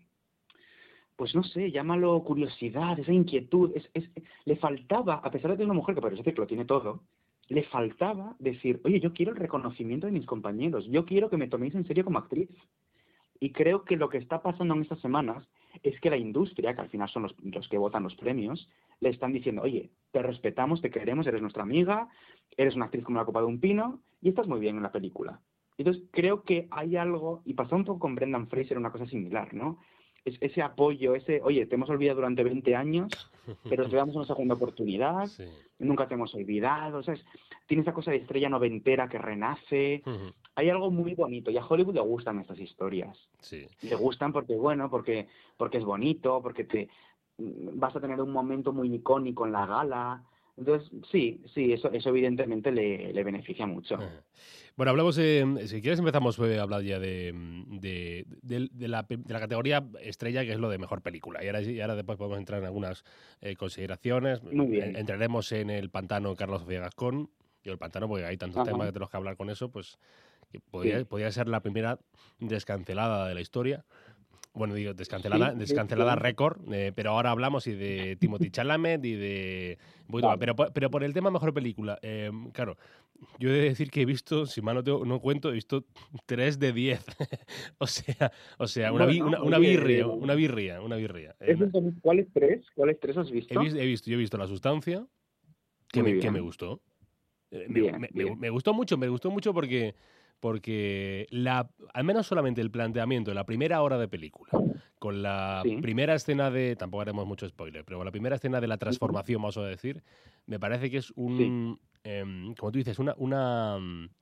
pues no sé, llámalo curiosidad, esa inquietud. Es, es, le faltaba, a pesar de ser una mujer que parece que lo tiene todo, le faltaba decir, oye, yo quiero el reconocimiento de mis compañeros, yo quiero que me toméis en serio como actriz. Y creo que lo que está pasando en estas semanas es que la industria, que al final son los, los que votan los premios, le están diciendo, oye, te respetamos, te queremos, eres nuestra amiga, eres una actriz como la copa de un pino y estás muy bien en la película. Entonces creo que hay algo, y pasó un poco con Brendan Fraser una cosa similar, ¿no? Es, ese apoyo, ese, oye, te hemos olvidado durante veinte años, pero te damos una segunda oportunidad, sí. Nunca te hemos olvidado, ¿sabes? Tiene esa cosa de estrella noventera que renace. Uh-huh. Hay algo muy bonito, y a Hollywood le gustan estas historias. Sí. Le gustan porque, bueno, porque, porque es bonito, porque te vas a tener un momento muy icónico en la gala. Entonces, sí, sí, eso, eso evidentemente le, le beneficia mucho. Uh-huh. Bueno, hablamos, eh, si quieres empezamos a hablar ya de, de, de, de, la, de la categoría estrella, que es lo de mejor película. Y ahora, y ahora después podemos entrar en algunas eh, consideraciones. Muy bien. Entraremos en el pantano Carlos Sofía Gascón. Yo el pantano, porque hay tantos Ajá. temas de los que hablar con eso, pues que podría, sí. podría ser la primera descancelada de la historia. Bueno, digo, descancelada, sí, descancelada sí, sí. récord, eh, pero ahora hablamos y de Timothée Chalamet y de... Bueno, pero, pero por el tema mejor película, eh, claro, yo he de decir que he visto, si mal no, tengo, no cuento, he visto tres de diez. o sea, o sea una, bueno, una, una birria, una birria, una birria. Eh, ¿Cuáles tres? ¿Cuáles tres has visto? He, he visto? Yo he visto La Sustancia, que, me, que me gustó. Eh, bien, me, bien. Me, me gustó mucho, me gustó mucho porque... porque la, al menos solamente el planteamiento de la primera hora de película, con la sí. primera escena de, tampoco haremos mucho spoiler, pero con la primera escena de la transformación, vamos a decir, me parece que es un, sí. eh, como tú dices, una, una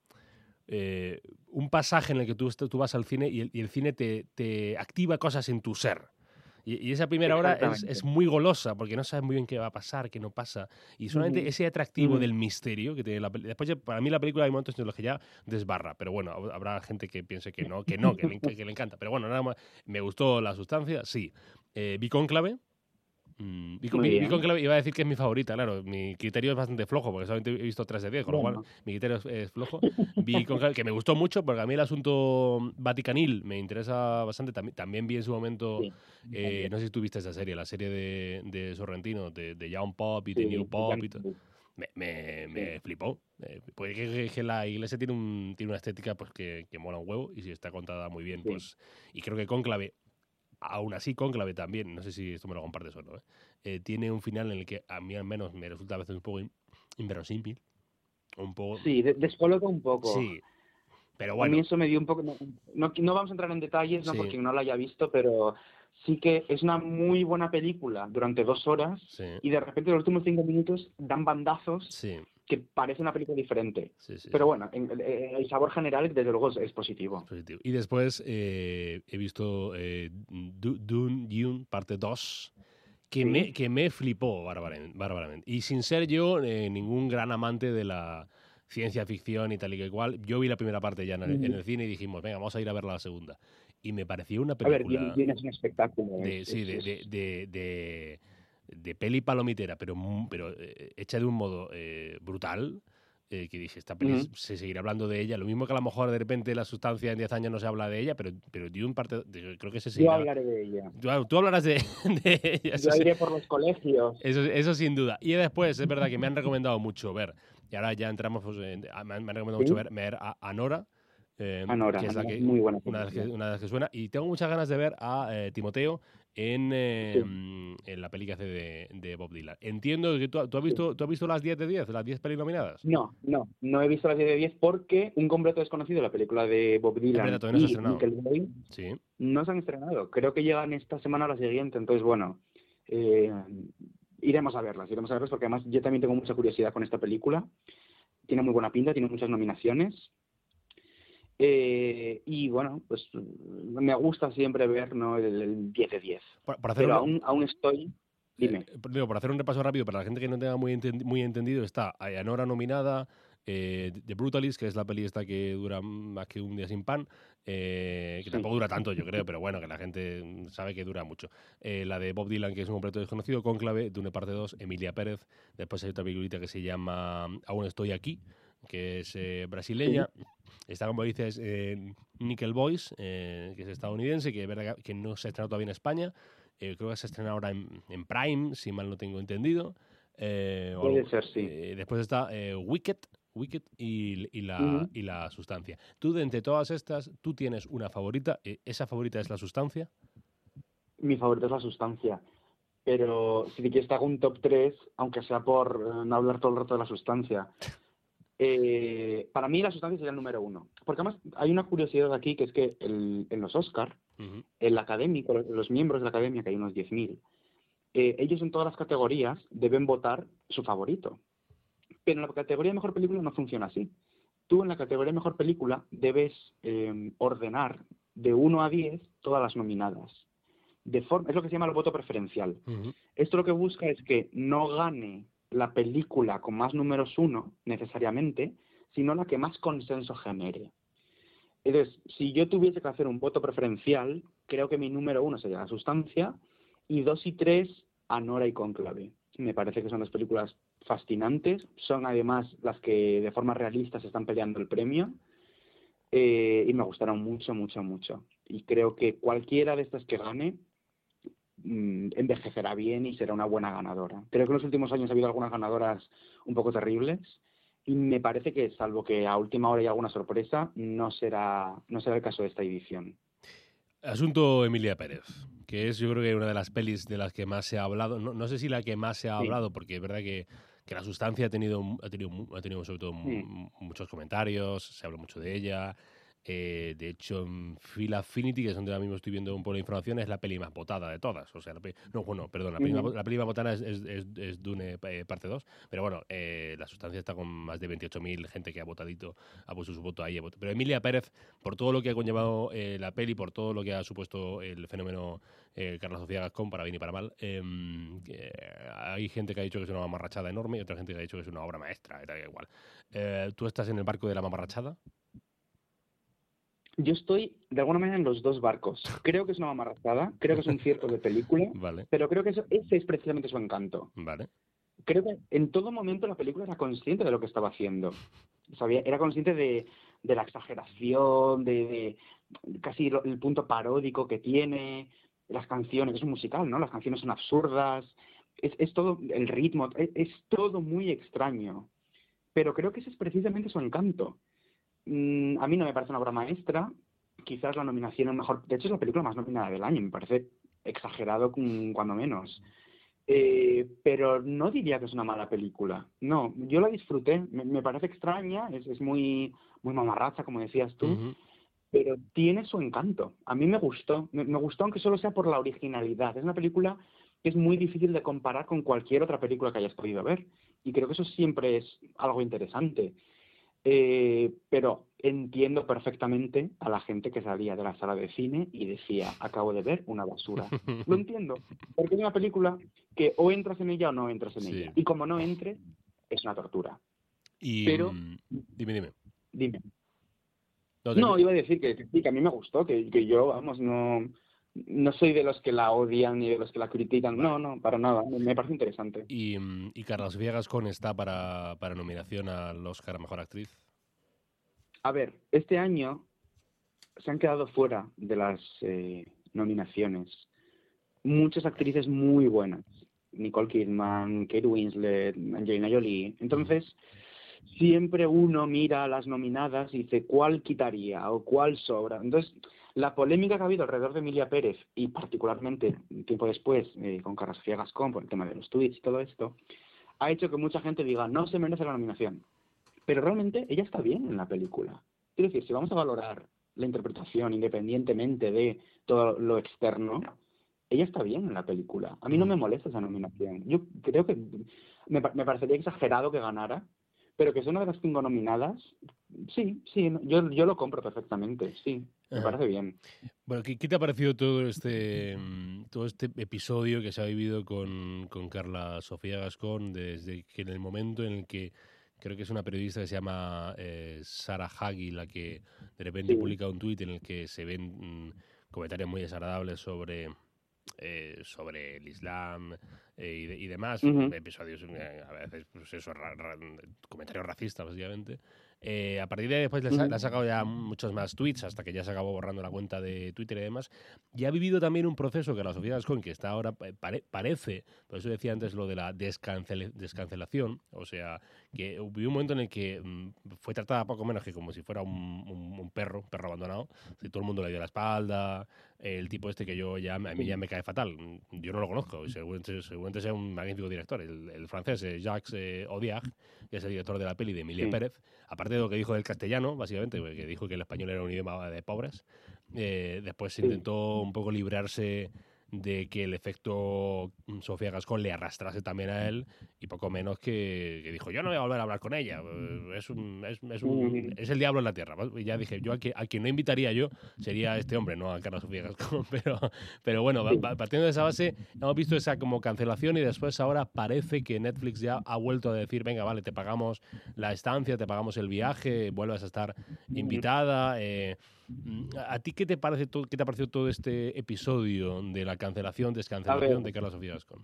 eh, un pasaje en el que tú, tú vas al cine y el, y el cine te, te activa cosas en tu ser. Y, y esa primera hora es, es muy golosa, porque no sabes muy bien qué va a pasar, qué no pasa. Y solamente uh-huh. ese atractivo uh-huh. del misterio que tiene la película. Después, para mí, la película hay momentos en los que ya desbarra. Pero bueno, habrá gente que piense que no, que no, que le, que le encanta. Pero bueno, nada más. Me gustó La Sustancia, sí. Eh, vi Cónclave. Mm, vi, vi, vi Cónclave, iba a decir que es mi favorita, claro. Mi criterio es bastante flojo, porque solamente he visto tres de diez, con bueno. lo cual mi criterio es, es flojo. Vi Cónclave, que me gustó mucho, porque a mí el asunto vaticanil me interesa bastante. También, también vi en su momento, sí. eh, no sé si tú viste esa serie, la serie de, de Sorrentino, de, de Young Pop y de sí, New Pop y todo. Me, me, me sí. flipó. Eh, porque que, que la iglesia tiene, un, tiene una estética pues que, que mola un huevo, y si está contada muy bien, sí. pues. Y creo que Cónclave, aún así Cónclave también, no sé si esto me lo compartes o no, ¿eh? Eh, tiene un final en el que a mí al menos me resulta a veces un poco inverosímil. Un poco... Sí, de, descoloca un poco. Sí, pero bueno. A mí eso me dio un poco... No, no, no vamos a entrar en detalles, no sí. porque no lo haya visto, pero sí que es una muy buena película durante dos horas sí. y de repente los últimos cinco minutos dan bandazos sí. que parece una película diferente. Sí, sí, pero sí. bueno, en, en, el sabor general desde luego es positivo. positivo. Y después eh, he visto eh, Dune, Dune, parte dos, que, ¿sí? me, que me flipó bárbaramente, bárbaramente. Y sin ser yo eh, ningún gran amante de la ciencia ficción y tal y que igual, yo vi la primera parte ya en el, mm. en el cine y dijimos, venga, vamos a ir a ver la segunda. Y me pareció una película... A ver, Dune es un espectáculo. De, es, sí, es, de, es... de, de, de, de peli palomitera, pero, pero eh, hecha de un modo eh, brutal, eh, que dije, esta peli mm. se seguirá hablando de ella. Lo mismo que a lo mejor de repente La Sustancia en diez años no se habla de ella, pero, pero Dune parte, de, creo que se seguirá... Yo hablaré de ella. Tú, tú hablarás de, de ella. Yo iré por los colegios. Eso, eso sin duda. Y después, es verdad que me han recomendado mucho ver, y ahora ya entramos, pues, en, me, han, me han recomendado ¿sí? mucho ver, ver a, a Nora, Eh, Anora, que es la que, muy buena una de, las que, una de las que suena, y tengo muchas ganas de ver a eh, Timoteo en, eh, Sí. en la peli que hace de, de Bob Dylan. Entiendo que tú, tú has visto, ¿tú has visto las diez de diez, las diez pelis nominadas? No, no, no he visto las diez de diez porque Un completo desconocido, la película de Bob Es verdad, Dylan todavía no se ha y estrenado. Nickelback, Sí. no se han estrenado. Creo que llegan esta semana o la siguiente, entonces bueno, eh, iremos a verlas, iremos a verlas porque además yo también tengo mucha curiosidad con esta película. Tiene muy buena pinta, tiene muchas nominaciones. Eh, y bueno, pues me gusta siempre ver, ¿no?, el, el diez de diez. Para, para hacer Pero una- aún, aún estoy... Dime. Eh, digo, para hacer un repaso rápido, para la gente que no tenga muy, entendi- muy entendido, está Ayanora nominada, eh, The Brutalist, que es la peli esta que dura más que un día sin pan, eh, que Sí. tampoco dura tanto, yo creo, pero bueno, que la gente sabe que dura mucho. Eh, la de Bob Dylan, que es un completo desconocido, Cónclave, Dune parte dos, Emilia Pérez. Después hay otra peliculita que se llama Aún estoy aquí, que es eh, brasileña. Está, como dices, eh, Nickel Boys, eh, que es estadounidense, que es verdad que no se ha estrenado todavía en España. Eh, creo que se estrena ahora en, en Prime, si mal no tengo entendido. Eh, o Puede algo. ser, sí. Eh, después está eh, Wicked, Wicked y, y la, Ujú. y la sustancia. Tú, de entre todas estas, tú tienes una favorita. eh, ¿Esa favorita es la sustancia? Mi favorito es La sustancia. Pero si te quieres te hago un top tres, aunque sea por eh, no hablar todo el rato de La sustancia. Eh, para mí La sustancia sería el número uno. Porque además hay una curiosidad aquí, que es que el- en los Oscar, Ujú. el académico, los- los miembros de la academia, que hay unos diez mil, eh, ellos en todas las categorías deben votar su favorito. Pero en la categoría de mejor película no funciona así. Tú en la categoría de mejor película debes eh, ordenar de uno a diez todas las nominadas. De forma, es lo que se llama el voto preferencial. Ujú. Esto lo que busca es que no gane la película con más números uno, necesariamente, sino la que más consenso genere. Entonces, si yo tuviese que hacer un voto preferencial, creo que mi número uno sería La sustancia, y dos y tres, Anora y Cónclave. Me parece que son dos películas fascinantes, son además las que de forma realista se están peleando el premio, eh, y me gustaron mucho, mucho, mucho. Y creo que cualquiera de estas que gane mm, envejecerá bien y será una buena ganadora. Creo que en los últimos años ha habido algunas ganadoras un poco terribles y me parece que, salvo que a última hora hay alguna sorpresa, no será, no será el caso de esta edición. Asunto Emilia Pérez, que es yo creo que una de las pelis de las que más se ha hablado. No, no sé si la que más se ha Sí. hablado, porque es verdad que, que La sustancia ha tenido, ha tenido, mu- ha tenido sobre todo mu- Sí. muchos comentarios, se habla mucho de ella. Eh, de hecho, en Phil Affinity, que es donde ahora mismo estoy viendo un poco de información, es la peli más votada de todas. O sea, la peli- no, bueno, perdón, la peli, Ujú. más- la peli más votada es, es, es- es Dune eh, parte dos, pero bueno, eh, La sustancia está con más de veintiocho mil gente que ha votadito, ha puesto su voto ahí. ha votado. Pero Emilia Pérez, por todo lo que ha conllevado eh, la peli, por todo lo que ha supuesto el fenómeno eh, Carla Sofía Gascón, para bien y para mal, eh, que hay gente que ha dicho que es una mamarrachada enorme y otra gente que ha dicho que es una obra maestra, y tal, igual. Eh, ¿Tú estás en el barco de la mamarrachada? Yo estoy, de alguna manera, en los dos barcos. Creo que es una mamarrachada, creo que es un cierto de película, Vale, pero creo que eso, ese es precisamente su encanto. vale. Creo que en todo momento la película era consciente de lo que estaba haciendo. Sabía, era consciente de, de la exageración, de, de casi lo- el punto paródico que tiene, las canciones, es un musical, ¿no? Las canciones son absurdas, es, es todo, el ritmo, es, es todo muy extraño. Pero creo que ese es precisamente su encanto. Mm, a mí no me parece una obra maestra, quizás la nominación es mejor, de hecho es la película más nominada del año, me parece exagerado mm, cuando menos. Eh, pero no diría que es una mala película. No, yo la disfruté. Me, me parece extraña, es, es muy, muy mamarracha, como decías tú, Ujú. pero tiene su encanto. A mí me gustó. Me, me gustó aunque solo sea por la originalidad. Es una película que es muy difícil de comparar con cualquier otra película que hayas podido ver. Y creo que eso siempre es algo interesante. Eh, pero entiendo perfectamente a la gente que salía de la sala de cine y decía, acabo de ver una basura. Lo entiendo, porque es una película que o entras en ella o no entras en Sí. ella. Y como no entres, es una tortura. Y, Pero- mm, dime, dime. Dime. No, te- No, iba a decir que, que sí, que a mí me gustó, que, que yo, vamos, no, no soy de los que la odian ni de los que la critican. Vale. No, no, para nada. Me, me parece interesante. Y, mm, y Carla Sofía Gascón está para, para nominación al Oscar a Mejor Actriz. A ver, este año se han quedado fuera de las eh, nominaciones muchas actrices muy buenas. Nicole Kidman, Kate Winslet, Angelina Jolie. Entonces, siempre uno mira a las nominadas y dice cuál quitaría o cuál sobra. Entonces, la polémica que ha habido alrededor de Emilia Pérez, y particularmente tiempo después eh, con Carla Sofía Gascón por el tema de los tweets y todo esto, ha hecho que mucha gente diga, no se merece la nominación. Pero realmente ella está bien en la película. Quiero decir, si vamos a valorar la interpretación independientemente de todo lo externo, ella está bien en la película. A mí no me molesta esa nominación. Yo creo que me, me parecería exagerado que ganara, pero que es una de las cinco nominadas, sí, sí, yo, yo lo compro perfectamente, sí, me Ajá. parece bien. Bueno, ¿qué, ¿qué te ha parecido todo este todo este episodio que se ha vivido con, con Carla Sofía Gascón desde que en el momento en el que creo que es una periodista que se llama eh, Sarah Hagi, la que de repente sí. publica un tuit en el que se ven mmm, comentarios muy desagradables sobre eh, sobre el Islam eh, y, de, y demás, uh-huh. episodios eh, a veces pues eso, ra, ra, comentarios racistas básicamente. Eh, a partir de ahí después uh-huh. le ha sacado ya muchos más tweets hasta que ya se acabó borrando la cuenta de Twitter y demás. Y ha vivido también un proceso que la Sofía Gascón, que está ahora, pare, parece, por eso decía antes lo de la descancel, descancelación, o sea, que hubo un momento en el que um, fue tratada poco menos que como si fuera un, un, un perro, perro abandonado. Si todo el mundo le dio la espalda, el tipo este que yo ya, a mí ya me cae fatal. Yo no lo conozco, seguramente, seguramente sea un magnífico director, el, el francés eh, Jacques eh, Audiard, que es el director de la peli de Emilia sí. Pérez. Aparte de lo que dijo del castellano, básicamente, que dijo que el español era un idioma de pobres, eh, después sí. intentó un poco librarse de que el efecto Sofía Gascón le arrastrase también a él, y poco menos que, que dijo, yo no voy a volver a hablar con ella, es un, es, es, un, es el diablo en la tierra. Y ya dije, yo a quien, a quien no invitaría yo sería a este hombre, no a Carla Sofía Gascón, pero, pero bueno, partiendo de esa base, hemos visto esa como cancelación y después ahora parece que Netflix ya ha vuelto a decir, venga, vale, te pagamos la estancia, te pagamos el viaje, vuelvas a estar invitada. Eh, ¿A ti qué te parece todo, qué te ha parecido todo este episodio de la cancelación, descancelación de Carla Sofía Gascón?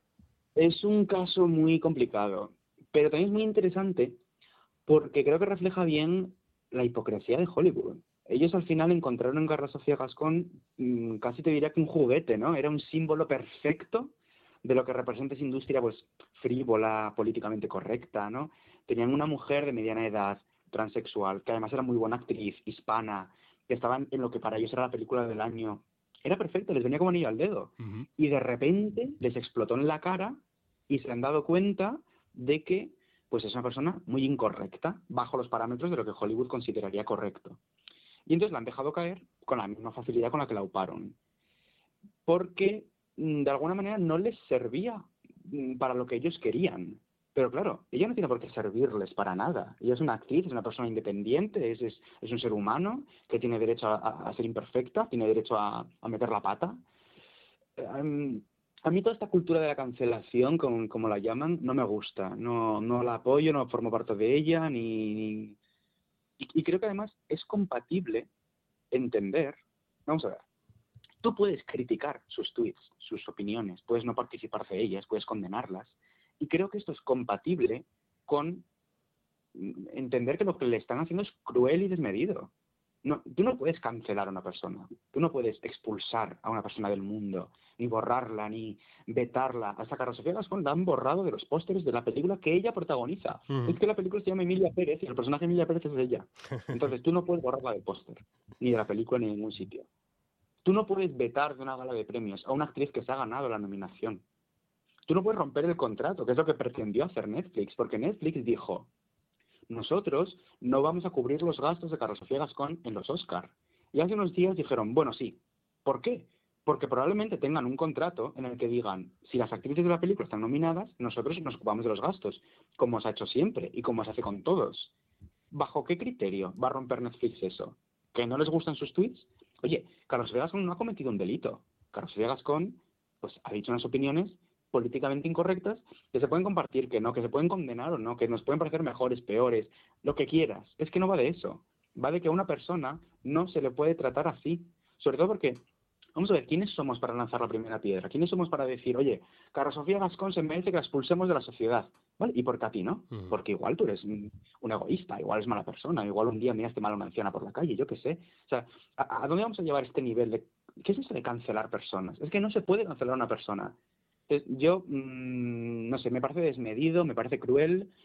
Es un caso muy complicado, pero también es muy interesante porque creo que refleja bien la hipocresía de Hollywood. Ellos al final encontraron en Carla Sofía Gascón mmm, casi te diría que un juguete, ¿no? Era un símbolo perfecto de lo que representa esa industria pues frívola, políticamente correcta, ¿no? Tenían una mujer de mediana edad, transexual, que además era muy buena actriz, hispana, que estaban en lo que para ellos era la película del año. Era perfecto, les venía como anillo al dedo. Uh-huh. Y de repente les explotó en la cara y se han dado cuenta de que pues es una persona muy incorrecta, bajo los parámetros de lo que Hollywood consideraría correcto. Y entonces la han dejado caer con la misma facilidad con la que la uparon. Porque de alguna manera no les servía para lo que ellos querían. Pero claro, ella no tiene por qué servirles para nada. Ella es una actriz, es una persona independiente, es, es, es un ser humano que tiene derecho a, a ser imperfecta, tiene derecho a, a meter la pata. Um, a mí toda esta cultura de la cancelación, como, como la llaman, no me gusta. No, no la apoyo, no formo parte de ella, ni, ni... Y, y creo que además es compatible entender... Vamos a ver. Tú puedes criticar sus tweets, sus opiniones, puedes no participar de ellas, puedes condenarlas. Y creo que esto es compatible con entender que lo que le están haciendo es cruel y desmedido. No, tú no puedes cancelar a una persona, tú no puedes expulsar a una persona del mundo, ni borrarla, ni vetarla. Hasta Carla Sofía Gascón la han borrado de los pósteres de la película que ella protagoniza. Uh-huh. Es que la película se llama Emilia Pérez y el personaje de Emilia Pérez es ella. Entonces tú no puedes borrarla del póster, ni de la película, ni de ningún sitio. Tú no puedes vetar de una gala de premios a una actriz que se ha ganado la nominación. Tú no puedes romper el contrato, que es lo que pretendió hacer Netflix, porque Netflix dijo, nosotros no vamos a cubrir los gastos de Carla Sofía Gascón en los Oscar. Y hace unos días dijeron, bueno, sí. ¿Por qué? Porque probablemente tengan un contrato en el que digan, si las actrices de la película están nominadas, nosotros nos ocupamos de los gastos, como se ha hecho siempre y como se hace con todos. ¿Bajo qué criterio va a romper Netflix eso? ¿Que no les gustan sus tweets? Oye, Carla Sofía Gascón no ha cometido un delito. Carla Sofía Gascón pues, ha dicho unas opiniones políticamente incorrectas que se pueden compartir, que no, que se pueden condenar o no, que nos pueden parecer mejores, peores, lo que quieras. Es que no va de eso. Va de que a una persona no se le puede tratar así. Sobre todo porque, vamos a ver, ¿quiénes somos para lanzar la primera piedra? ¿Quiénes somos para decir, oye, Carla Sofía Gascón se merece que la expulsemos de la sociedad? ¿Vale? ¿Y por qué a ti no? Uh-huh. Porque igual tú eres un, un egoísta, igual eres mala persona, igual un día miraste mal a una anciana por la calle, yo qué sé. O sea, ¿a, a dónde vamos a llevar este nivel de... ¿Qué es eso de cancelar personas? Es que no se puede cancelar a una persona. Yo, mmm, no sé, me parece desmedido, me parece cruel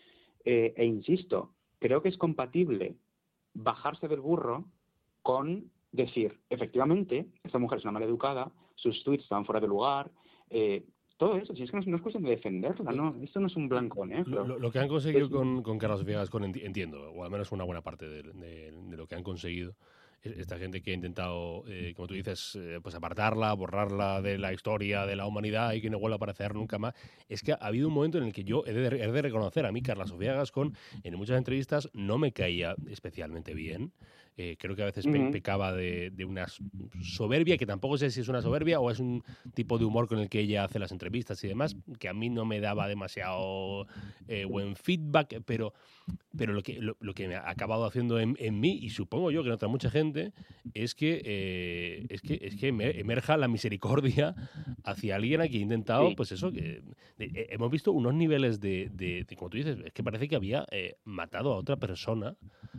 Eh, e insisto, creo que es compatible bajarse del burro con decir, efectivamente, esta mujer es una maleducada, sus tweets estaban fuera de lugar, eh, todo eso, si es que no, no es cuestión de defenderla, ¿no? Esto no es un blanco o negro. Lo, lo, lo que han conseguido Es- con, con Carla Sofía Gascón, enti- entiendo, o al menos una buena parte de, de- de lo que han conseguido, es esta gente que ha intentado, eh, como tú dices, eh, pues apartarla, borrarla de la historia, de la humanidad y que no vuelva a aparecer nunca más. Es que ha habido un momento en el que yo he de, he de reconocer, a mí Carla Sofía Gascón en muchas entrevistas no me caía especialmente bien. Eh, creo que a veces pe- Ujú. pecaba de, de una soberbia, que tampoco sé si es una soberbia o es un tipo de humor con el que ella hace las entrevistas y demás, que a mí no me daba demasiado eh, buen feedback, pero, pero lo, que, lo, lo que me ha acabado haciendo en, en mí, y supongo yo que en otra mucha gente, es que, eh, es que, es que emer- emerja la misericordia hacia alguien a quien ha intentado, Sí. pues eso, que de- eh, hemos visto unos niveles de, de, de, como tú dices, es que parece que había eh, matado a otra persona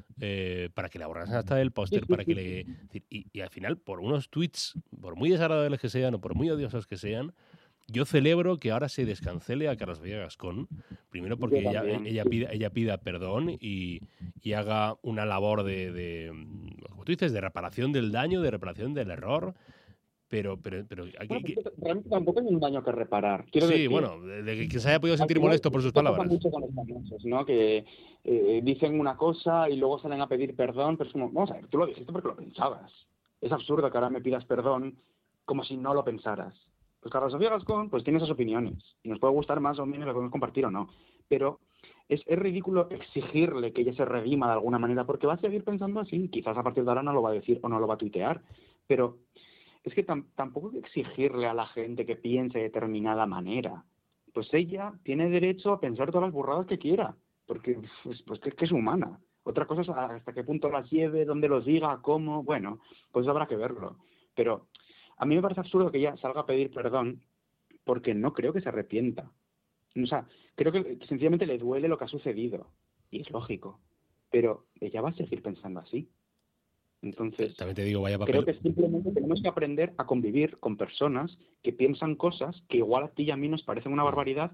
eh, para que la borrasen hasta del póster, Sí, sí, para que sí, le... es decir, Y, y al final, por unos tweets, por muy desagradables que sean o por muy odiosos que sean, yo celebro que ahora se descancele a Carlos Sofía Gascón, primero porque Yo ella, también, ella, sí. pida, ella pida perdón y, y haga una labor de, de, como tú dices, de reparación del daño, de reparación del error, pero, pero, pero aquí, Bueno, aquí- pues, realmente tampoco hay un daño que reparar. Quiero sí, decir, bueno, de, de que se haya podido al sentir final, molesto por sus esto pasa palabras. mucho con los famosos, ¿no? Que eh, dicen una cosa y luego salen a pedir perdón, pero es como, vamos a ver, tú lo dijiste porque lo pensabas. Es absurdo que ahora me pidas perdón como si no lo pensaras. Pues Carlos Sofía Gascón, pues tiene esas opiniones. Y nos puede gustar más o menos, la podemos compartir o no. Pero es, es ridículo exigirle que ella se redima de alguna manera, porque va a seguir pensando así. Quizás a partir de ahora no lo va a decir o no lo va a tuitear. Pero es que tam- tampoco hay que exigirle a la gente que piense de determinada manera. Pues ella tiene derecho a pensar todas las burradas que quiera, porque pues, pues que, que es humana. Otra cosa es hasta qué punto las lleve, dónde los diga, cómo, bueno, pues habrá que verlo. Pero a mí me parece absurdo que ella salga a pedir perdón porque no creo que se arrepienta. O sea, creo que sencillamente le duele lo que ha sucedido. Y es lógico. Pero ella va a seguir pensando así. Entonces, También te digo, vaya papel. creo que simplemente tenemos que aprender a convivir con personas que piensan cosas que igual a ti y a mí nos parecen una barbaridad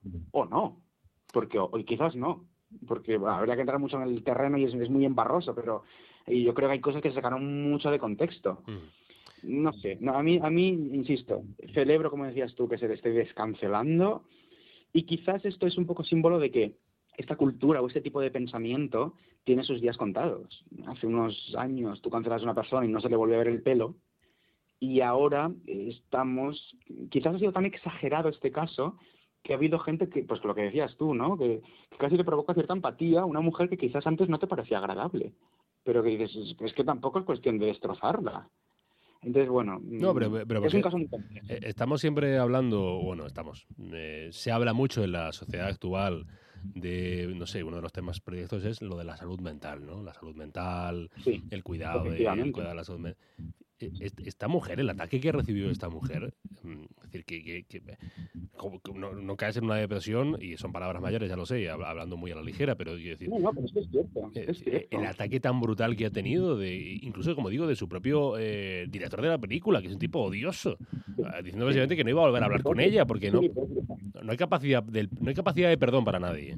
o no. Porque, o, o quizás no. Porque bueno, habría que entrar mucho en el terreno y es, es muy embarroso, pero y yo creo que hay cosas que se sacaron mucho de contexto. Mm. No sé, no, a mí, a mí, insisto, celebro, como decías tú, que se le esté descancelando y quizás esto es un poco símbolo de que esta cultura o este tipo de pensamiento tiene sus días contados. Hace unos años tú cancelas a una persona y no se le volvió a ver el pelo y ahora estamos, quizás ha sido tan exagerado este caso que ha habido gente que, pues lo que decías tú, ¿no? Que, que casi le provoca cierta empatía a una mujer que quizás antes no te parecía agradable, pero que dices, es, es que tampoco es cuestión de destrozarla. Entonces, bueno, No, pero, pero es un porque caso muy complejo. eh, estamos siempre hablando, bueno, estamos, eh, se habla mucho en la sociedad actual de, no sé, uno de los temas predilectos es lo de la salud mental, ¿no? La salud mental, Sí, el cuidado de, el efectivamente. cuidado de la salud mental. Esta mujer, el ataque que recibió esta mujer, mm, es decir, que, que, que como que no, no caes en una depresión, y son palabras mayores, ya lo sé, hab- hablando muy a la ligera, pero quiero decir, No, no, pero es que es cierto, eh, es cierto. el ataque tan brutal que ha tenido, de incluso, como digo, de su propio eh, director de la película, que es un tipo odioso, eh, diciendo básicamente que no iba a volver a hablar con ella, porque no, no hay capacidad del, no hay capacidad de perdón para nadie.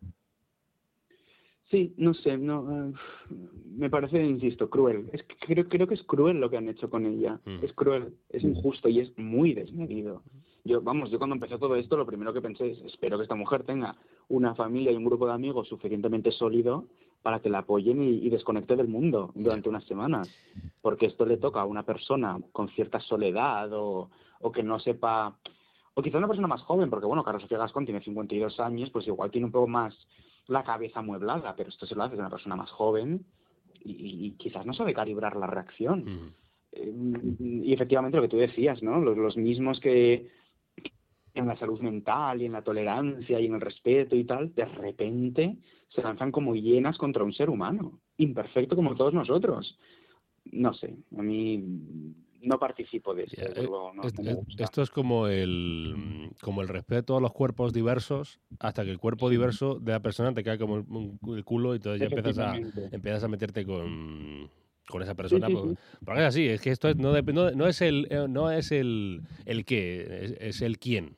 Sí, no sé, no, eh, me parece, insisto, cruel. Es que creo, creo que es cruel lo que han hecho con ella. Mm. Es cruel, es injusto y es muy desmedido. Yo, vamos, yo cuando empezó todo esto, lo primero que pensé es, espero que esta mujer tenga una familia y un grupo de amigos suficientemente sólido para que la apoyen y, y desconecte del mundo durante unas semanas. Porque esto le toca a una persona con cierta soledad o, o que no sepa, o quizá una persona más joven, porque bueno, Carlos Sofía Gascón tiene cincuenta y dos años, pues igual tiene un poco más la cabeza amueblada, pero esto se lo hace a una persona más joven y, y, y quizás no sabe calibrar la reacción. Mm. Eh, y efectivamente lo que tú decías, ¿no? Los, los mismos que en la salud mental y en la tolerancia y en el respeto y tal, de repente se lanzan como hienas contra un ser humano, imperfecto como todos nosotros. No sé, a mí no participo de esto, Ya, desde eh, luego, no, es- no me es- gusta. esto es como el, como el respeto a los cuerpos diversos, hasta que el cuerpo diverso de la persona te cae como el, un- el culo y entonces ya empiezas a, Efectivamente. empiezas a meterte con, con esa persona. sí, por- sí. Porque es así, es que esto es- no, dep- no, no es el eh, no es el, el qué, es, es el quién.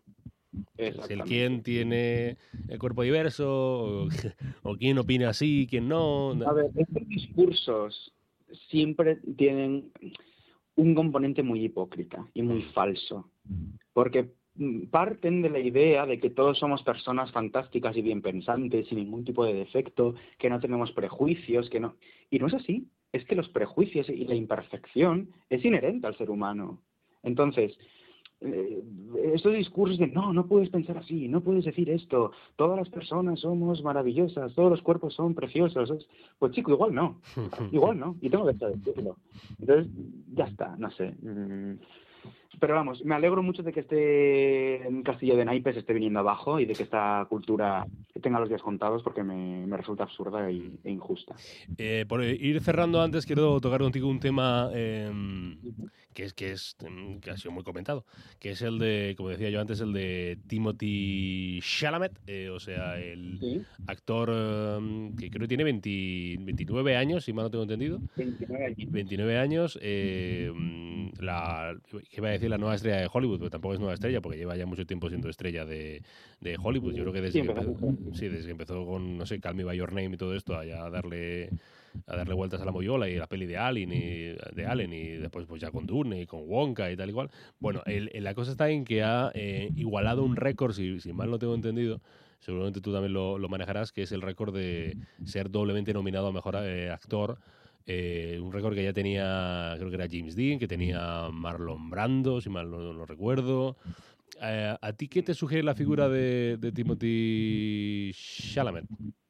Si el Exactamente. quién tiene el cuerpo diverso, o, o quién opina así, quién no. A ver, estos discursos siempre tienen un componente muy hipócrita y muy falso, porque mm, parten de la idea de que todos somos personas fantásticas y bien pensantes, sin ningún tipo de defecto, que no tenemos prejuicios, que no... Y no es así, es que los prejuicios y la imperfección es inherente al ser humano. Entonces, eh, estos discursos de no, no puedes pensar así, no puedes decir esto, todas las personas somos maravillosas, todos los cuerpos son preciosos, es- pues chico, igual no, igual no, y tengo que decirlo. Entonces, ya está, no sé. mm, Pero vamos, me alegro mucho de que este castillo de naipes esté viniendo abajo y de que esta cultura tenga los días contados, porque me, me resulta absurda y, e injusta. Eh, por ir cerrando antes, quiero tocar contigo un tema eh, que es que es em, que ha sido muy comentado, que es el de, como decía yo antes, el de Timothy Chalamet, eh, o sea, el Sí, actor em, que creo que tiene veinte, veintinueve años, si mal no tengo entendido. veintinueve años. veintinueve años, eh, la, que iba a decir la nueva estrella de Hollywood, pero tampoco es nueva estrella porque lleva ya mucho tiempo siendo estrella de, de Hollywood. Yo creo que desde Sí, que empezó empezó, muy joven. sí, desde que empezó con, no sé, Call Me By Your Name y todo esto, allá a darle a darle vueltas a la moviola, y la peli de Alien y de Allen y después pues ya con Dune y con Wonka y tal y cual. Bueno, el, el- la cosa está en que ha eh, igualado un récord, si, si mal no tengo entendido, seguramente tú también lo, lo manejarás, que es el récord de ser doblemente nominado a mejor eh, actor. Eh, un récord que ya tenía, creo que era James Dean, que tenía Marlon Brando, si mal no lo recuerdo. Eh, ¿A ti qué te sugiere la figura de, de Timothy Chalamet?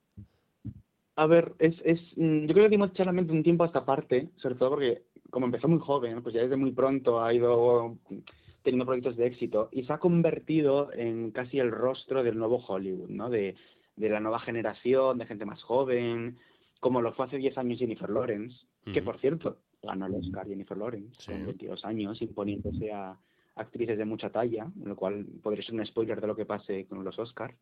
A ver, es, es, mm, yo creo que Timothée Chalamet de un tiempo a esta parte, sobre todo porque como empezó muy joven, pues ya desde muy pronto ha ido teniendo proyectos de éxito y se ha convertido en casi el rostro del nuevo Hollywood, ¿no? De, de la nueva generación, de gente más joven, como lo fue hace diez años Jennifer Lawrence, que Ujú. por cierto, ganó el Oscar Jennifer Lawrence Sí. con veintidós años, imponiéndose a actrices de mucha talla, lo cual podría ser un spoiler de lo que pase con los Oscars.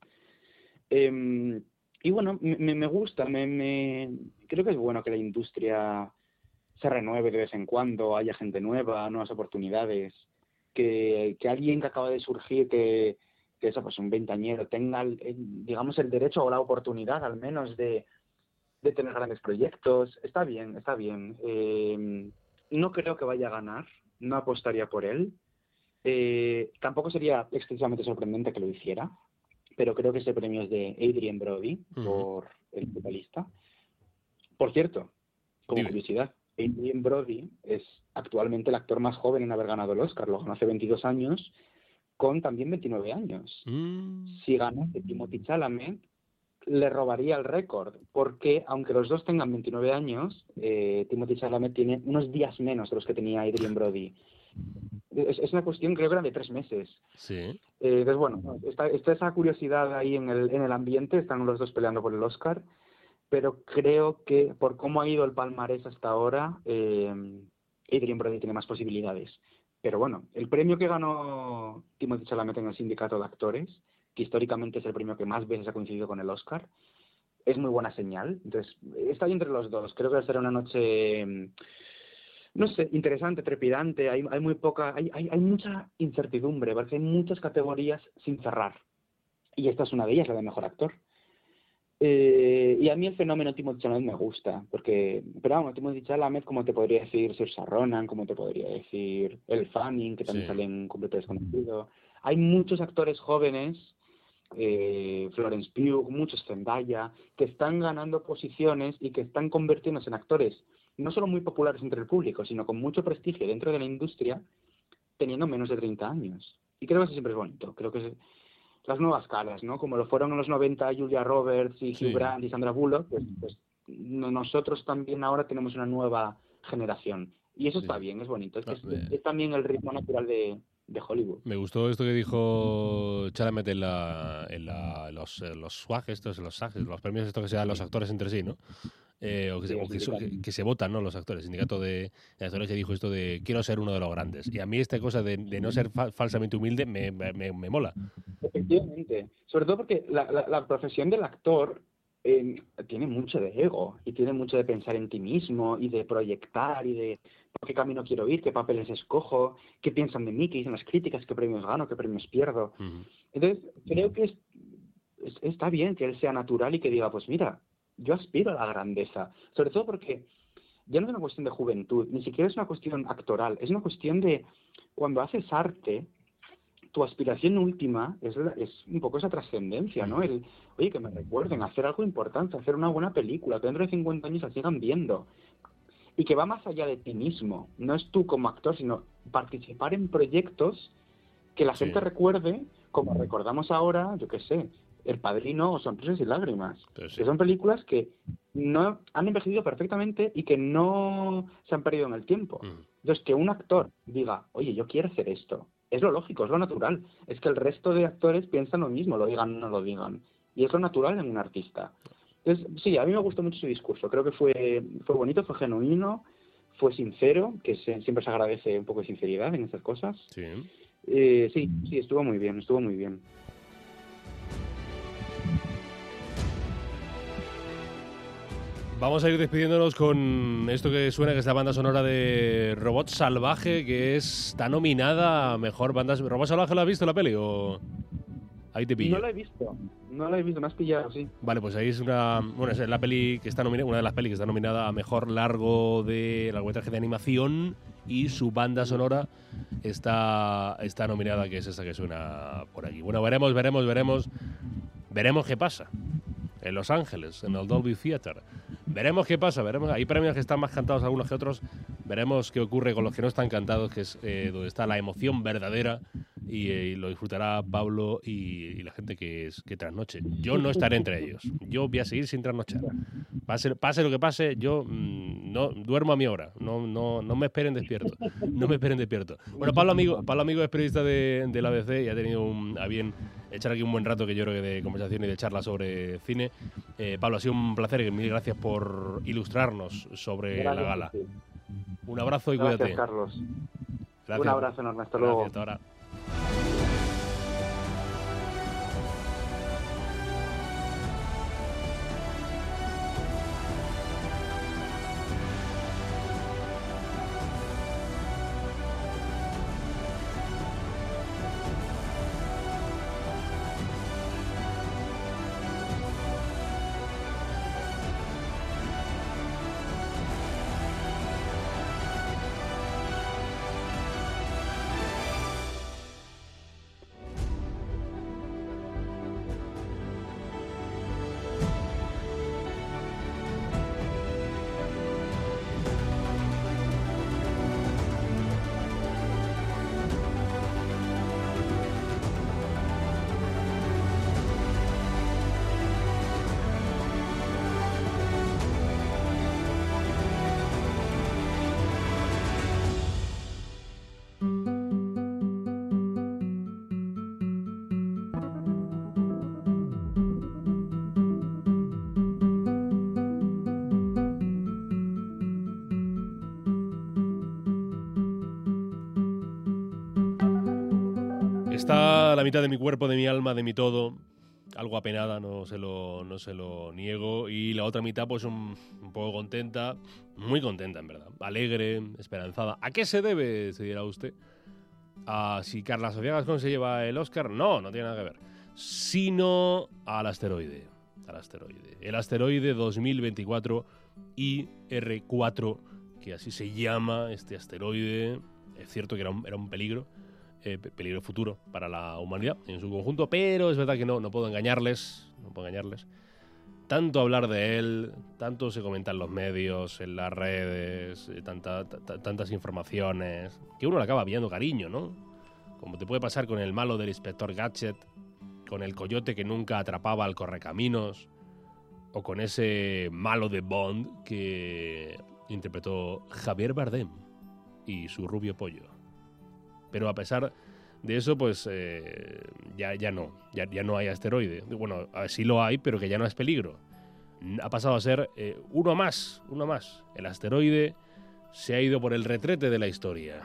Eh, y bueno, me, me gusta, me, me, creo que es bueno que la industria se renueve de vez en cuando, haya gente nueva, nuevas oportunidades, que, que alguien que acaba de surgir, que, que eso, pues un veinteañero, tenga, el- el, digamos, el derecho o la oportunidad al menos de, de tener grandes proyectos. Está bien, está bien. Eh, no creo que vaya a ganar, no apostaría por él. Eh, tampoco sería excesivamente sorprendente que lo hiciera, pero creo que ese premio es de Adrien Brody Ujú. por El Brutalista. Por cierto, como Dime. curiosidad, Adrien Brody es actualmente el actor más joven en haber ganado el Oscar. Lo ganó hace veintidós años, con también veintinueve años. Mm. Si ganase Timothée Chalamet, le robaría el récord, porque aunque los dos tengan veintinueve años, eh, Timothée Chalamet tiene unos días menos de los que tenía Adrien Brody. Es, es una cuestión, creo que era de tres meses. Sí. Eh, entonces, bueno, está, está esa curiosidad ahí en el, en el ambiente, están los dos peleando por el Oscar, pero creo que por cómo ha ido el palmarés hasta ahora, eh, Adrien Brody tiene más posibilidades. Pero bueno, el premio que ganó Timothée Chalamet en el Sindicato de Actores, que históricamente es el premio que más veces ha coincidido con el Oscar, es muy buena señal. Entonces, está ahí entre los dos. Creo que será una noche, mm, no sé, interesante, trepidante. Hay, hay muy poca, hay, hay, hay mucha incertidumbre, porque hay muchas categorías sin cerrar. Y esta es una de ellas, la de mejor actor. Eh, y a mí el fenómeno Timothée Chalamet me gusta, porque, pero vamos, Timothée Chalamet, como te podría decir Saoirse Ronan, como te podría decir El Fanning, que también Sí. sale en Completo Desconocido. Hay muchos actores jóvenes, eh, Florence Pugh, muchos Zendaya, que están ganando posiciones y que están convirtiéndose en actores no solo muy populares entre el público, sino con mucho prestigio dentro de la industria, teniendo menos de treinta años. Y creo que eso siempre es bonito. Creo que es las nuevas caras, ¿no? Como lo fueron en los noventa Julia Roberts y Sí. Hugh Grant y Sandra Bullock, pues, pues no- nosotros también ahora tenemos una nueva generación. Y eso Sí, está sí. bien, es bonito. Es, Ah, es- me- es también el ritmo natural de, de Hollywood. Me gustó esto que dijo Chalamet en, la, en, la, en los, en los SWAG, estos, en los SAGs, los premios estos que se dan los actores entre sí, ¿no? Eh, o que, se, Sí, o que, sí, so- claro. que- que se votan, ¿no? Los actores, sindicato de, de actores que dijo esto de quiero ser uno de los grandes. Y a mí esta cosa de, de no ser fa- falsamente humilde me, me, me- me mola. Efectivamente. Sobre todo porque la, la, la profesión del actor eh, tiene mucho de ego y tiene mucho de pensar en ti mismo y de proyectar y de por qué camino quiero ir, qué papeles escojo, qué piensan de mí, qué dicen las críticas, qué premios gano, qué premios pierdo. Ujú. Entonces, creo que es, es- está bien que él sea natural y que diga, pues mira, yo aspiro a la grandeza. Sobre todo porque ya no es una cuestión de juventud, ni siquiera es una cuestión actoral, es una cuestión de cuando haces arte, tu aspiración última es, la- es un poco esa trascendencia, ¿no? El, oye, que me recuerden, hacer algo importante, hacer una buena película, que dentro de cincuenta años la sigan viendo. Y que va más allá de ti mismo. No es tú como actor, sino participar en proyectos que la Sí. gente recuerde, como recordamos ahora, yo qué sé, El Padrino o Sonrisas y Lágrimas. Pues sí. Que son películas que no han envejecido perfectamente y que no se han perdido en el tiempo. Ujú. Entonces, que un actor diga, oye, yo quiero hacer esto, es lo lógico, es lo natural. Es que el resto de actores piensan lo mismo, lo digan o no lo digan. Y es lo natural en un artista. Entonces, sí, a mí me gustó mucho su discurso. Creo que fue, fue bonito, fue genuino, fue sincero, que se- siempre se agradece un poco de sinceridad en estas cosas. Sí. Eh, sí, sí, estuvo muy bien, estuvo muy bien. Vamos a ir despidiéndonos con esto que suena, que es la banda sonora de Robot Salvaje, que está nominada a Mejor Banda... ¿Robot Salvaje lo has visto la peli o...? Ahí te pillo. No la he visto, no la he visto, me has pillado, sí. Vale, pues ahí es una... Bueno, es la peli que está nominada, una de las pelis que está nominada a Mejor Largo de largometraje de animación, y su banda sonora está, está nominada, que es esa que suena por aquí. Bueno, veremos, veremos, veremos, veremos qué pasa en Los Ángeles, en el Dolby Theatre. Veremos qué pasa, veremos. Hay premios que están más cantados algunos que otros. Veremos qué ocurre con los que no están cantados, que es eh, donde está la emoción verdadera, y, eh, y lo disfrutará Pablo y, y la gente que, es, que trasnoche. Yo no estaré entre ellos. Yo voy a seguir sin trasnochar. Pase, pase lo que pase, yo mmm, no duermo a mi hora. No, no, no me esperen despierto. No me esperen despierto. Bueno, Pablo Amigo, Pablo Amigo es periodista de, de la A B C y ha tenido un, a bien echar aquí un buen rato, que yo creo que de conversación y de charla sobre cine. Eh, Pablo, ha sido un placer y mil gracias por ilustrarnos sobre Gracias, la gala. sí. Un abrazo y Gracias, cuídate. Carlos. Gracias. Un abrazo enorme, hasta Gracias, luego. hasta ahora. Está la mitad de mi cuerpo, de mi alma, de mi todo, algo apenada, no se lo, no se lo niego, y la otra mitad pues un, un poco contenta, muy contenta en verdad, alegre, esperanzada. ¿A qué se debe, se dirá usted? ¿A si Carla Sofía Gascón se lleva el Oscar? No, no tiene nada que ver, sino al asteroide, al asteroide. El asteroide dos mil veinticuatro I R cuatro, que así se llama este asteroide. Es cierto que era un, era un peligro, Eh, peligro futuro para la humanidad en su conjunto, pero es verdad que no, no puedo engañarles, no puedo engañarles. Tanto hablar de él, tanto se comenta en los medios, en las redes, eh, tanta, t- tantas informaciones, que uno le acaba viendo cariño, ¿no? Como te puede pasar con el malo del Inspector Gadget, con el coyote que nunca atrapaba al correcaminos, o con ese malo de Bond que interpretó Javier Bardem y su rubio pollo. Pero a pesar de eso, pues eh, ya, ya no, ya, ya no hay asteroide. Bueno, sí lo hay, pero que ya no es peligro. Ha pasado a ser eh, uno más, uno más. El asteroide se ha ido por el retrete de la historia.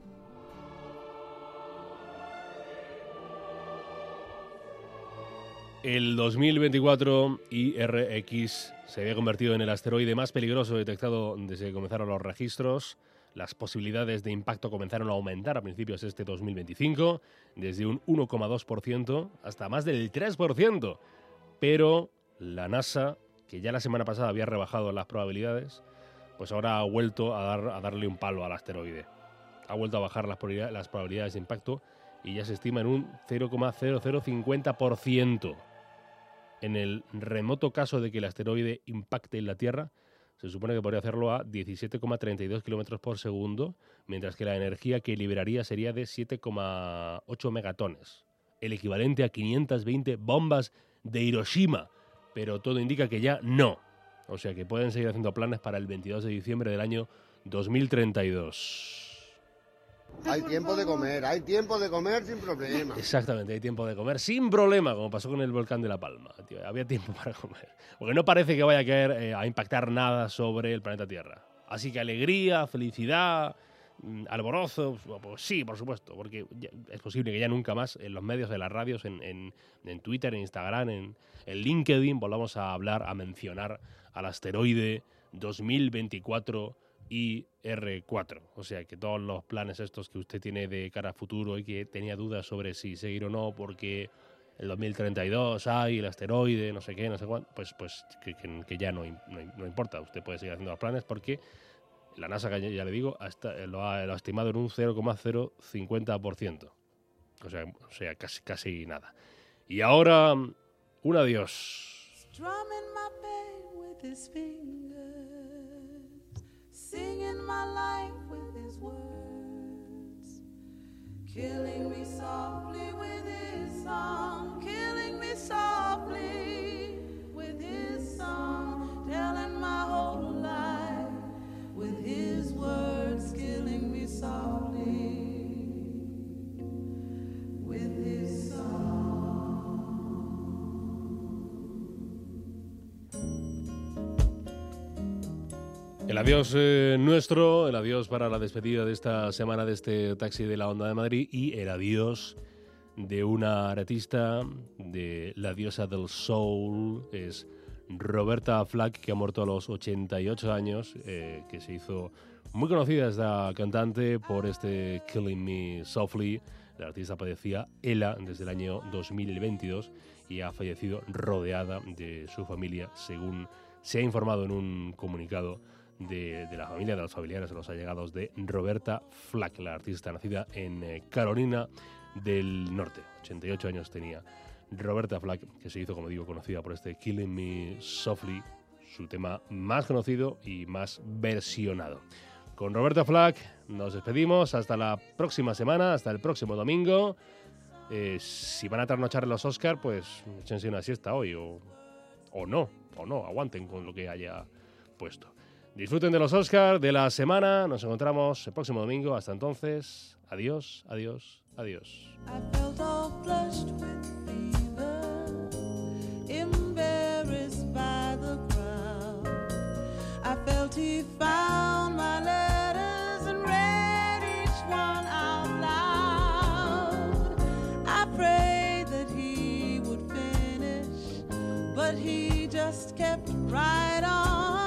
El dos mil veinticuatro I R X se había convertido en el asteroide más peligroso detectado desde que comenzaron los registros. Las posibilidades de impacto comenzaron a aumentar a principios de este dos mil veinticinco, desde un uno coma dos por ciento hasta más del tres por ciento. Pero la NASA, que ya la semana pasada había rebajado las probabilidades, pues ahora ha vuelto a, dar, a darle un palo al asteroide. Ha vuelto a bajar las probabilidades, las probabilidades de impacto y ya se estima en un cero coma cero cero cincuenta por ciento. En el remoto caso de que el asteroide impacte en la Tierra, se supone que podría hacerlo a diecisiete coma treinta y dos kilómetros por segundo, mientras que la energía que liberaría sería de siete coma ocho megatones, el equivalente a quinientas veinte bombas de Hiroshima, pero todo indica que ya no. O sea que pueden seguir haciendo planes para el veintidós de diciembre del año dos mil treinta y dos. Hay tiempo de comer, hay tiempo de comer sin problema. Exactamente, hay tiempo de comer sin problema, como pasó con el volcán de La Palma. Tío, había tiempo para comer. Porque no parece que vaya a caer, eh, a impactar nada sobre el planeta Tierra. Así que alegría, felicidad, alborozo, pues sí, por supuesto, porque ya, es posible que ya nunca más en los medios de las radios, en, en, en Twitter, en Instagram, en, en LinkedIn, volvamos a hablar, a mencionar al asteroide dos mil veinticuatro I R cuatro. O sea, que todos los planes estos que usted tiene de cara a futuro y que tenía dudas sobre si seguir o no, porque el dos mil treinta y dos hay el asteroide, no sé qué, no sé cuánto, pues, pues que, que, que ya no, no, no importa. Usted puede seguir haciendo los planes porque la NASA, ya le digo, hasta, lo, ha, lo ha estimado en un cero coma cero cincuenta por ciento. O sea, o sea casi, casi nada. Y ahora, un adiós. Singing my life with his words, killing me softly with his song, killing me softly with his song, telling my whole life with his words, killing me softly with his song. El adiós eh, nuestro, el adiós para la despedida de esta semana de este Taxi de la Onda de Madrid y el adiós de una artista, de la diosa del soul, es Roberta Flack, que ha muerto a los ochenta y ocho años, eh, que se hizo muy conocida esta cantante por este Killing Me Softly. La artista padecía ELA desde el año dos mil veintidós y ha fallecido rodeada de su familia, según se ha informado en un comunicado De, de la familia, de los familiares, de los allegados de Roberta Flack, la artista nacida en eh, Carolina del Norte. ochenta y ocho años tenía Roberta Flack, que se hizo, como digo, conocida por este Killing Me Softly, su tema más conocido y más versionado. Con Roberta Flack nos despedimos hasta la próxima semana, hasta el próximo domingo. Eh, si van a trasnochar los Oscar, pues échense una siesta hoy, o, o no, o no, aguanten con lo que haya puesto. Disfruten de los Oscars, de la semana. Nos encontramos el próximo domingo. Hasta entonces, adiós, adiós, adiós. I felt all flushed with fever, embarrassed by the crowd. I felt he found my letters and read each one out loud. I prayed that he would finish, but he just kept right on.